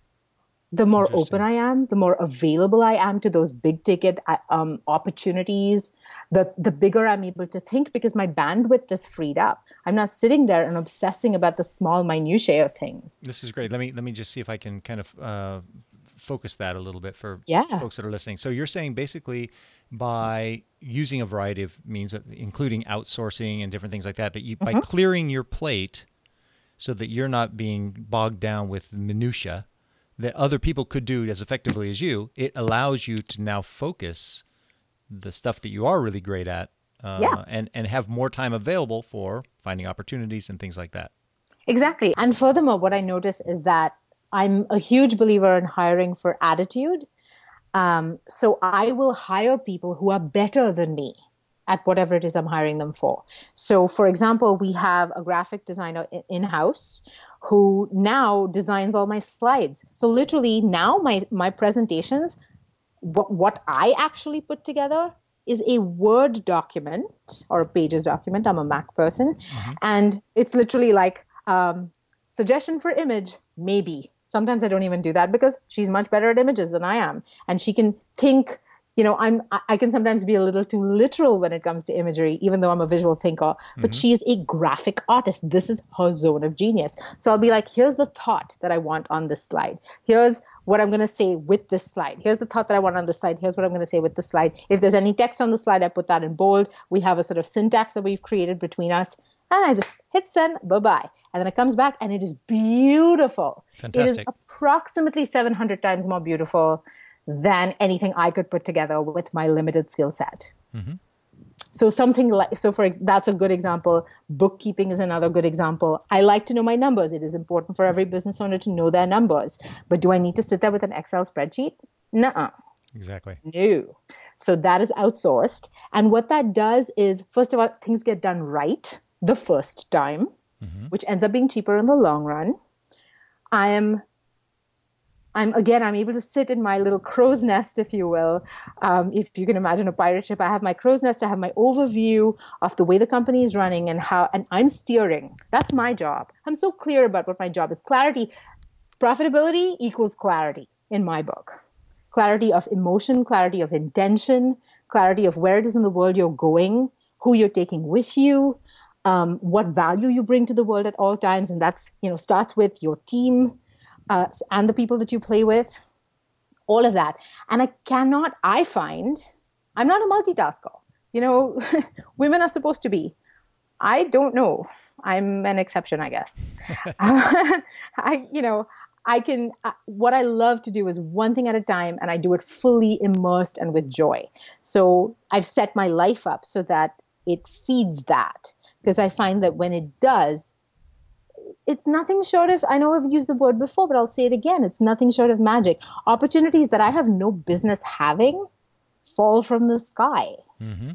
The more open I am, the more available I am to those big ticket um, opportunities, the, the bigger I'm able to think because my bandwidth is freed up. I'm not sitting there and obsessing about the small minutiae of things. This is great. Let me let me just see if I can kind of uh, focus that a little bit for yeah. folks that are listening. So you're saying basically by using a variety of means, including outsourcing and different things like that, that you, mm-hmm. by clearing your plate so that you're not being bogged down with minutia that other people could do as effectively as you, it allows you to now focus the stuff that you are really great at uh, yeah. and, and have more time available for finding opportunities and things like that. Exactly. And furthermore, what I notice is that I'm a huge believer in hiring for attitude. Um, so I will hire people who are better than me at whatever it is I'm hiring them for. So, for example, we have a graphic designer in-house who now designs all my slides. So literally now my, my presentations, what, what I actually put together is a Word document or a Pages document. I'm a Mac person. Mm-hmm. And it's literally like um, suggestion for image, maybe. Sometimes I don't even do that because she's much better at images than I am. And she can think, you know, I'm, I can sometimes be a little too literal when it comes to imagery, even though I'm a visual thinker, but mm-hmm. she is a graphic artist. This is her zone of genius. So I'll be like, here's the thought that I want on this slide. Here's what I'm going to say with this slide. Here's the thought that I want on this slide. Here's what I'm going to say with this slide. If there's any text on the slide, I put that in bold. We have a sort of syntax that we've created between us. And I just hit send, bye-bye. And then it comes back and it is beautiful. Fantastic. It is approximately seven hundred times more beautiful than anything I could put together with my limited skill set. Mm-hmm. So something like, so for that's a good example. Bookkeeping is another good example. I like to know my numbers. It is important for every business owner to know their numbers. But do I need to sit there with an Excel spreadsheet? Nuh-uh. Exactly. No. So that is outsourced. And what that does is, first of all, things get done right the first time, mm-hmm. which ends up being cheaper in the long run. I am I'm again, I'm able to sit in my little crow's nest, if you will. Um, if you can imagine a pirate ship, I have my crow's nest. I have my overview of the way the company is running and how, and I'm steering. That's my job. I'm so clear about what my job is. Clarity, profitability equals clarity in my book. Clarity of emotion, clarity of intention, clarity of where it is in the world you're going, who you're taking with you, um, what value you bring to the world at all times, and that's, you know, starts with your team. Uh, and the people that you play with, all of that. And I cannot, I find, I'm not a multitasker. You know, women are supposed to be. I don't know. I'm an exception, I guess. uh, I, you know, I can, uh, what I love to do is one thing at a time, and I do it fully immersed and with joy. So I've set my life up so that it feeds that. Because I find that when it does, it's nothing short of, I know I've used the word before, but I'll say it again. It's nothing short of magic. Opportunities that I have no business having fall from the sky. Mm-hmm.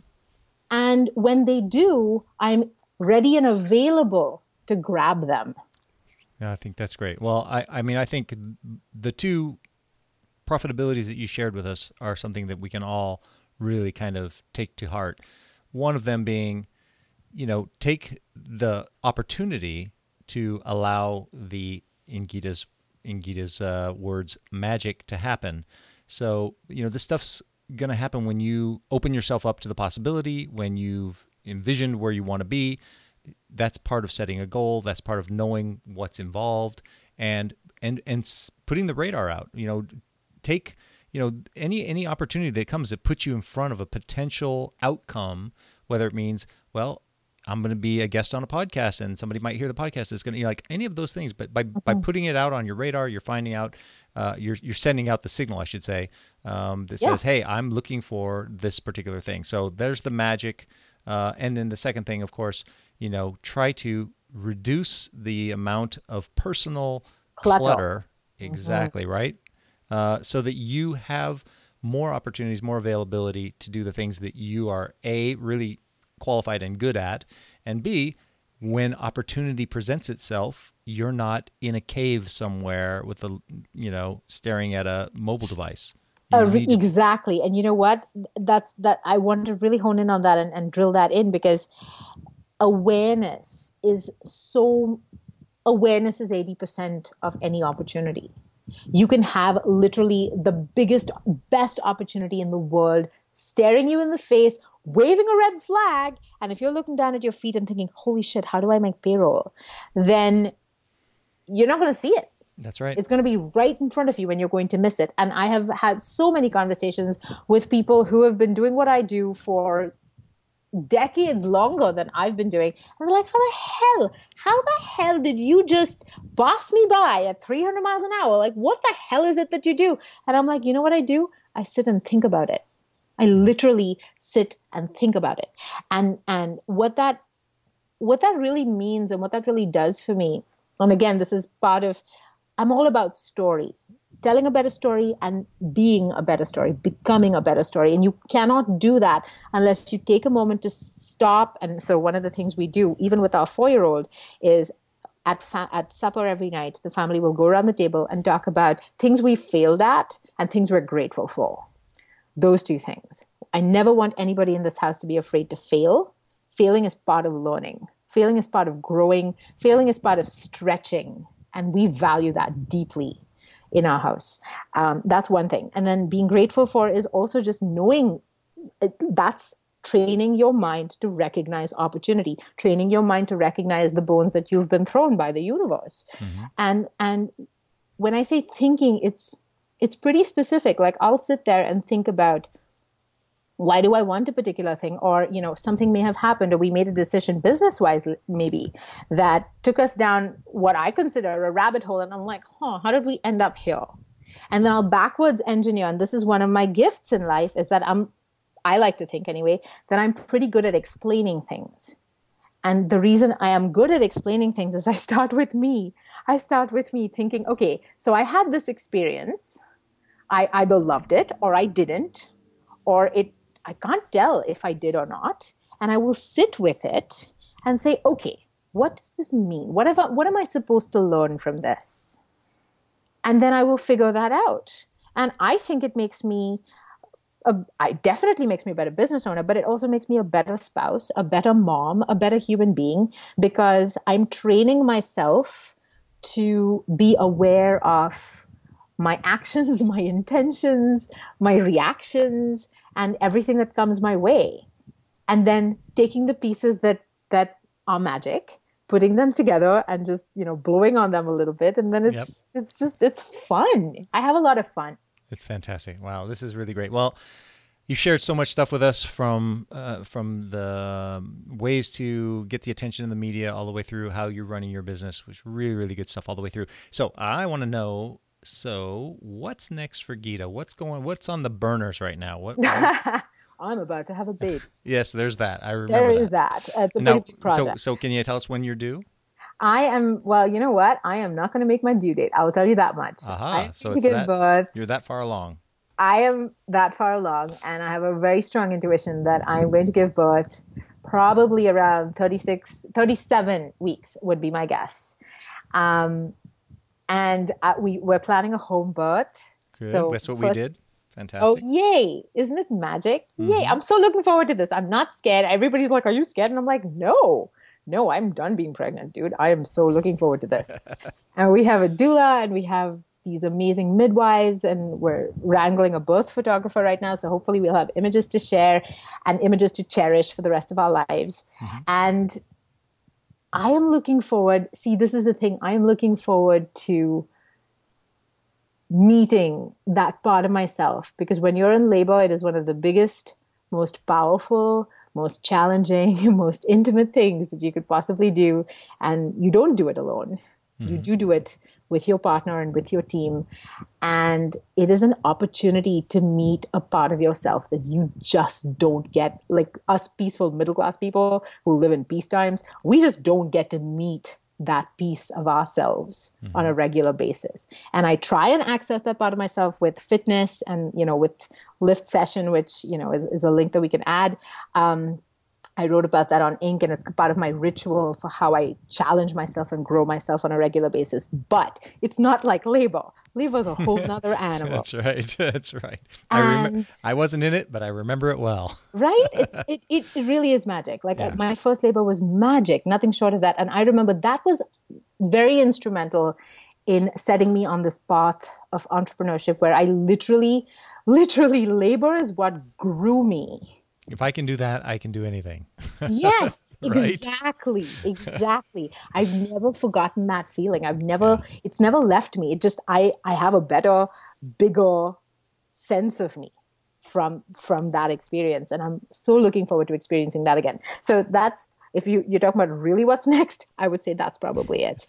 And when they do, I'm ready and available to grab them. Yeah, I think that's great. Well, I, I mean, I think the two profitabilities that you shared with us are something that we can all really kind of take to heart. One of them being, you know, take the opportunity to allow the, in Gita's, in Gita's uh, words, magic to happen. So, you know, this stuff's going to happen when you open yourself up to the possibility, when you've envisioned where you want to be. That's part of setting a goal. That's part of knowing what's involved and, and, and putting the radar out. You know, take, you know, any, any opportunity that comes that puts you in front of a potential outcome, whether it means, well, I'm going to be a guest on a podcast and somebody might hear the podcast. It's going to, you know, like any of those things, but by, mm-hmm. by putting it out on your radar, you're finding out, uh, you're, you're sending out the signal, I should say, um, that yeah. says, hey, I'm looking for this particular thing. So there's the magic. Uh, and then the second thing, of course, you know, try to reduce the amount of personal clutter. clutter. Exactly. Mm-hmm. Right. Uh, so that you have more opportunities, more availability to do the things that you are A, really qualified and good at, and B, when opportunity presents itself, you're not in a cave somewhere with a, you know, staring at a mobile device. Uh, re- exactly. And you know what? That's that. I wanted to really hone in on that and, and drill that in, because awareness is so, awareness is eighty percent of any opportunity. You can have literally the biggest, best opportunity in the world staring you in the face, waving a red flag. And if you're looking down at your feet and thinking, holy shit, how do I make payroll? Then you're not going to see it. That's right. It's going to be right in front of you and you're going to miss it. And I have had so many conversations with people who have been doing what I do for decades longer than I've been doing. And they're like, how the hell, how the hell did you just boss me by at three hundred miles an hour? Like, what the hell is it that you do? And I'm like, you know what I do? I sit and think about it. I literally sit and think about it. And, and what that, what that really means and what that really does for me. And again, this is part of, I'm all about story, telling a better story and being a better story, becoming a better story. And you cannot do that unless you take a moment to stop. And so one of the things we do, even with our four-year-old, is at fa- at supper every night, the family will go around the table and talk about things we failed at and things we're grateful for. Those two things. I never want anybody in this house to be afraid to fail. Failing is part of learning. Failing is part of growing. Failing is part of stretching. And we value that deeply in our house. Um, that's one thing. And then being grateful for is also just knowing it, that's training your mind to recognize opportunity, training your mind to recognize the bones that you've been thrown by the universe. Mm-hmm. And and when I say thinking, it's it's pretty specific. Like I'll sit there and think about, why do I want a particular thing? Or, you know, something may have happened or we made a decision business-wise maybe that took us down what I consider a rabbit hole. And I'm like, huh, how did we end up here? And then I'll backwards engineer. And this is one of my gifts in life, is that I'm, I like to think anyway, that I'm pretty good at explaining things. And the reason I am good at explaining things is I start with me. I start with me thinking, okay, so I had this experience. I either loved it or I didn't, or it, I can't tell if I did or not. And I will sit with it and say, okay, what does this mean? What, have I, what am I supposed to learn from this? And then I will figure that out. And I think it makes me, a, it definitely makes me a better business owner, but it also makes me a better spouse, a better mom, a better human being, because I'm training myself to be aware of my actions, my intentions, my reactions, and everything that comes my way. And then taking the pieces that that are magic, putting them together and just, you know, blowing on them a little bit. And then it's yep. just, it's just, it's fun. I have a lot of fun. It's fantastic. Wow. This is really great. Well, you've shared so much stuff with us, from uh, from the ways to get the attention of the media all the way through how you're running your business, which is really, really good stuff all the way through. So I want to know, so what's next for Geeta? What's going, what's on the burners right now? What, what? I'm about to have a baby. Yes, there's that. I remember There that. is that. It's a now, big project. So, so can you tell us when you're due? I am, well, you know what? I am not going to make my due date. I will tell you that much. Aha, so to it's give that, birth. You're that far along. I am that far along, and I have a very strong intuition that I'm going to give birth probably around thirty-six, thirty-seven weeks would be my guess. Um, and uh, we, we're planning a home birth. Good. So That's what first, we did. Fantastic. Oh, yay. Isn't it magic? Mm-hmm. Yay. I'm so looking forward to this. I'm not scared. Everybody's like, are you scared? And I'm like, no, no, I'm done being pregnant, dude. I am so looking forward to this. And we have a doula and we have these amazing midwives, and we're wrangling a birth photographer right now. So hopefully we'll have images to share and images to cherish for the rest of our lives. Mm-hmm. And I am looking forward. See, this is the thing. I am looking forward to meeting that part of myself, because when you're in labor, it is one of the biggest, most powerful, most challenging, most intimate things that you could possibly do. And you don't do it alone. Mm-hmm. You do do it with your partner and with your team. And it is an opportunity to meet a part of yourself that you just don't get. Like us peaceful middle class people who live in peace times, we just don't get to meet that piece of ourselves mm-hmm. on a regular basis. And I try and access that part of myself with fitness and, you know, with Lift Session, which, you know, is, is a link that we can add. Um, I wrote about that on Ink, and it's part of my ritual for how I challenge myself and grow myself on a regular basis. But it's not like labor. Labor is a whole nother animal. That's right. That's right. I rem- I wasn't in it, but I remember it well. Right? It's it, it it really is magic. Like yeah. my first labor was magic, nothing short of that. And I remember that was very instrumental in setting me on this path of entrepreneurship, where I literally, literally labor is what grew me. If I can do that, I can do anything. Yes, right? exactly. Exactly. I've never forgotten that feeling. I've never, yeah. it's never left me. It just, I, I have a better, bigger sense of me from, from that experience. And I'm so looking forward to experiencing that again. So that's, if you, you're talking about really what's next, I would say that's probably it.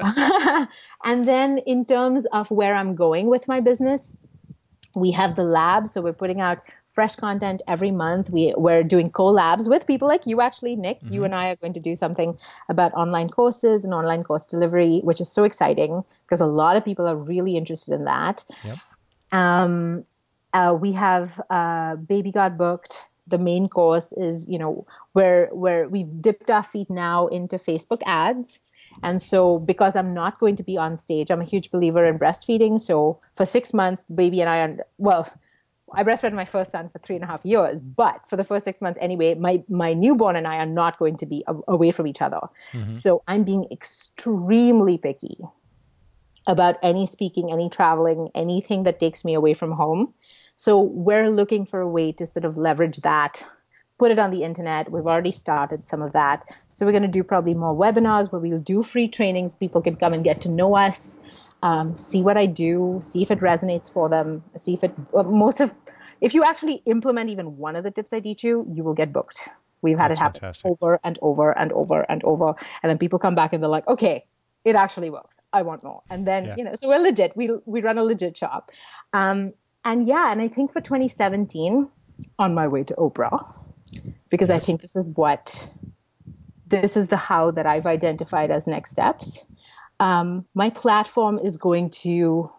And then in terms of where I'm going with my business, we have the lab. So we're putting out fresh content every month. We, we're doing collabs with people like you, actually, Nick. Mm-hmm. You and I are going to do something about online courses and online course delivery, which is so exciting because a lot of people are really interested in that. Yep. Um, uh, we have uh, Baby Got Booked. The main course is, you know, where where we've dipped our feet now into Facebook ads. And so because I'm not going to be on stage, I'm a huge believer in breastfeeding. So for six months, baby and I, are, well, I breastfed my first son for three and a half years. But for the first six months anyway, my, my newborn and I are not going to be a, away from each other. Mm-hmm. So I'm being extremely picky about any speaking, any traveling, anything that takes me away from home. So we're looking for a way to sort of leverage that, put it on the internet. We've already started some of that. So we're going to do probably more webinars where we'll do free trainings. People can come and get to know us, um, see what I do, see if it resonates for them, see if it, well, most of, if you actually implement even one of the tips I teach you, you will get booked. We've had That's it happen fantastic. over and over and over and over. And then people come back and they're like, okay, it actually works. I want more. And then, yeah. you know, so we're legit. We, we run a legit shop. Um, and yeah, and I think for twenty seventeen, on my way to Oprah, because yes. I think this is what, this is the how that I've identified as next steps. Um, my platform is going to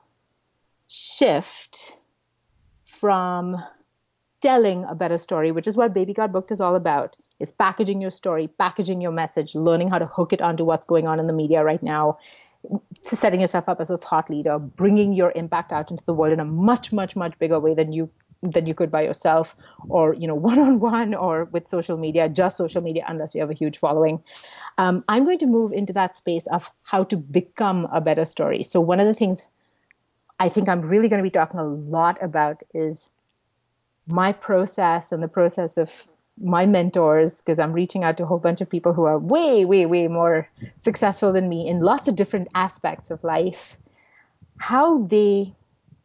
shift from telling a better story, which is what Baby Got Booked is all about, is packaging your story, packaging your message, learning how to hook it onto what's going on in the media right now, setting yourself up as a thought leader, bringing your impact out into the world in a much, much, much bigger way than you than you could by yourself, or, you know, one-on-one, or with social media, just social media, unless you have a huge following. Um, I'm going to move into that space of how to become a better story. So one of the things I think I'm really going to be talking a lot about is my process and the process of my mentors, because I'm reaching out to a whole bunch of people who are way, way, way more successful than me in lots of different aspects of life, how they,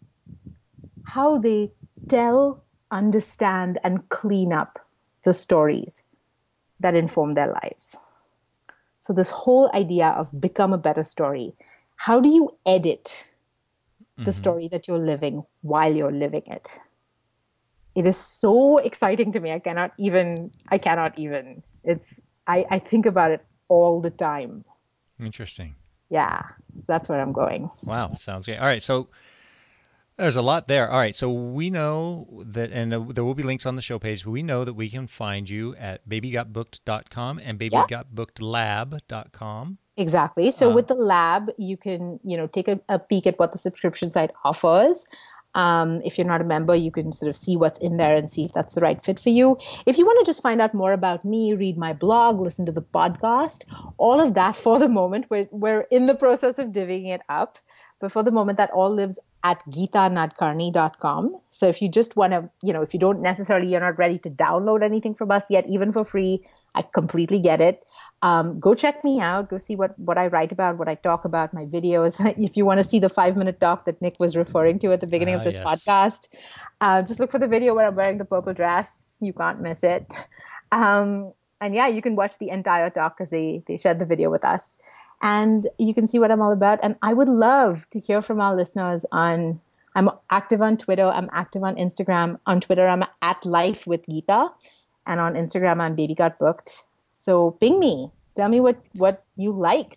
how they tell, understand, and clean up the stories that inform their lives. So this whole idea of become a better story, how do you edit the mm-hmm. story that you're living while you're living it? It is so exciting to me. I cannot even, I cannot even, it's, I, I think about it all the time. Interesting. Yeah. So that's where I'm going. Wow. Sounds great. All right. So there's a lot there. All right. So we know that, and uh, there will be links on the show page, but we know that we can find you at baby got booked dot com and baby got booked lab dot com. Exactly. So uh, with the lab, you can, you know, take a, a peek at what the subscription site offers. Um, if you're not a member, you can sort of see what's in there and see if that's the right fit for you. If you want to just find out more about me, read my blog, listen to the podcast, all of that for the moment, we're, we're in the process of divvying it up. But for the moment, that all lives at geeta nadkarni dot com. So if you just want to, you know, if you don't necessarily, you're not ready to download anything from us yet, even for free, I completely get it. Um, go check me out. Go see what, what I write about, what I talk about, my videos. If you want to see the five-minute talk that Nick was referring to at the beginning uh, of this yes. podcast, uh, just look for the video where I'm wearing the purple dress. You can't miss it. Um, and yeah, you can watch the entire talk because they, they shared the video with us. And you can see what I'm all about. And I would love to hear from our listeners on, I'm active on Twitter. I'm active on Instagram. On Twitter, I'm at Life with Geeta. And on Instagram, I'm Baby Got Booked. So ping me. Tell me what, what you liked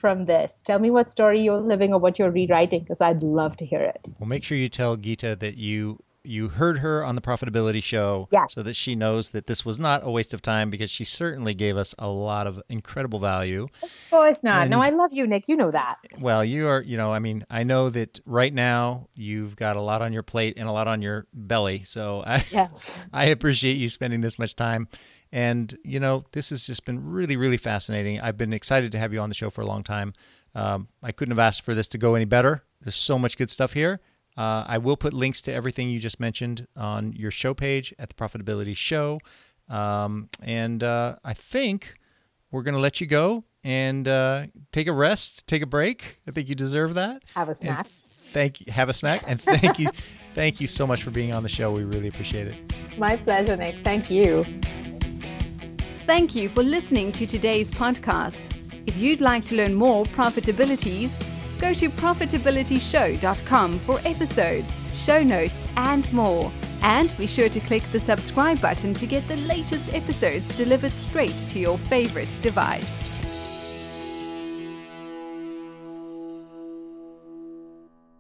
from this? Tell me what story you're living or what you're rewriting, because I'd love to hear it. Well, make sure you tell Geeta that you you heard her on the Profitability Show, yes. so that she knows that this was not a waste of time, because she certainly gave us a lot of incredible value. Of course not. And, no, I love you, Nick. You know that. Well, you are, you know, I mean, I know that right now you've got a lot on your plate and a lot on your belly. So I, yes. I appreciate you spending this much time. And, you know, this has just been really, really fascinating. I've been excited to have you on the show for a long time. Um, I couldn't have asked for this to go any better. There's so much good stuff here. Uh, I will put links to everything you just mentioned on your show page at the Profitability Show. Um, and uh, I think we're going to let you go and uh, take a rest, take a break. I think you deserve that. Have a snack. And thank you. Have a snack. And thank you. Thank you so much for being on the show. We really appreciate it. My pleasure, Nick. Thank you. Thank you for listening to today's podcast. If you'd like to learn more profitabilities, go to profitability show dot com for episodes, show notes, and more. And be sure to click the subscribe button to get the latest episodes delivered straight to your favorite device.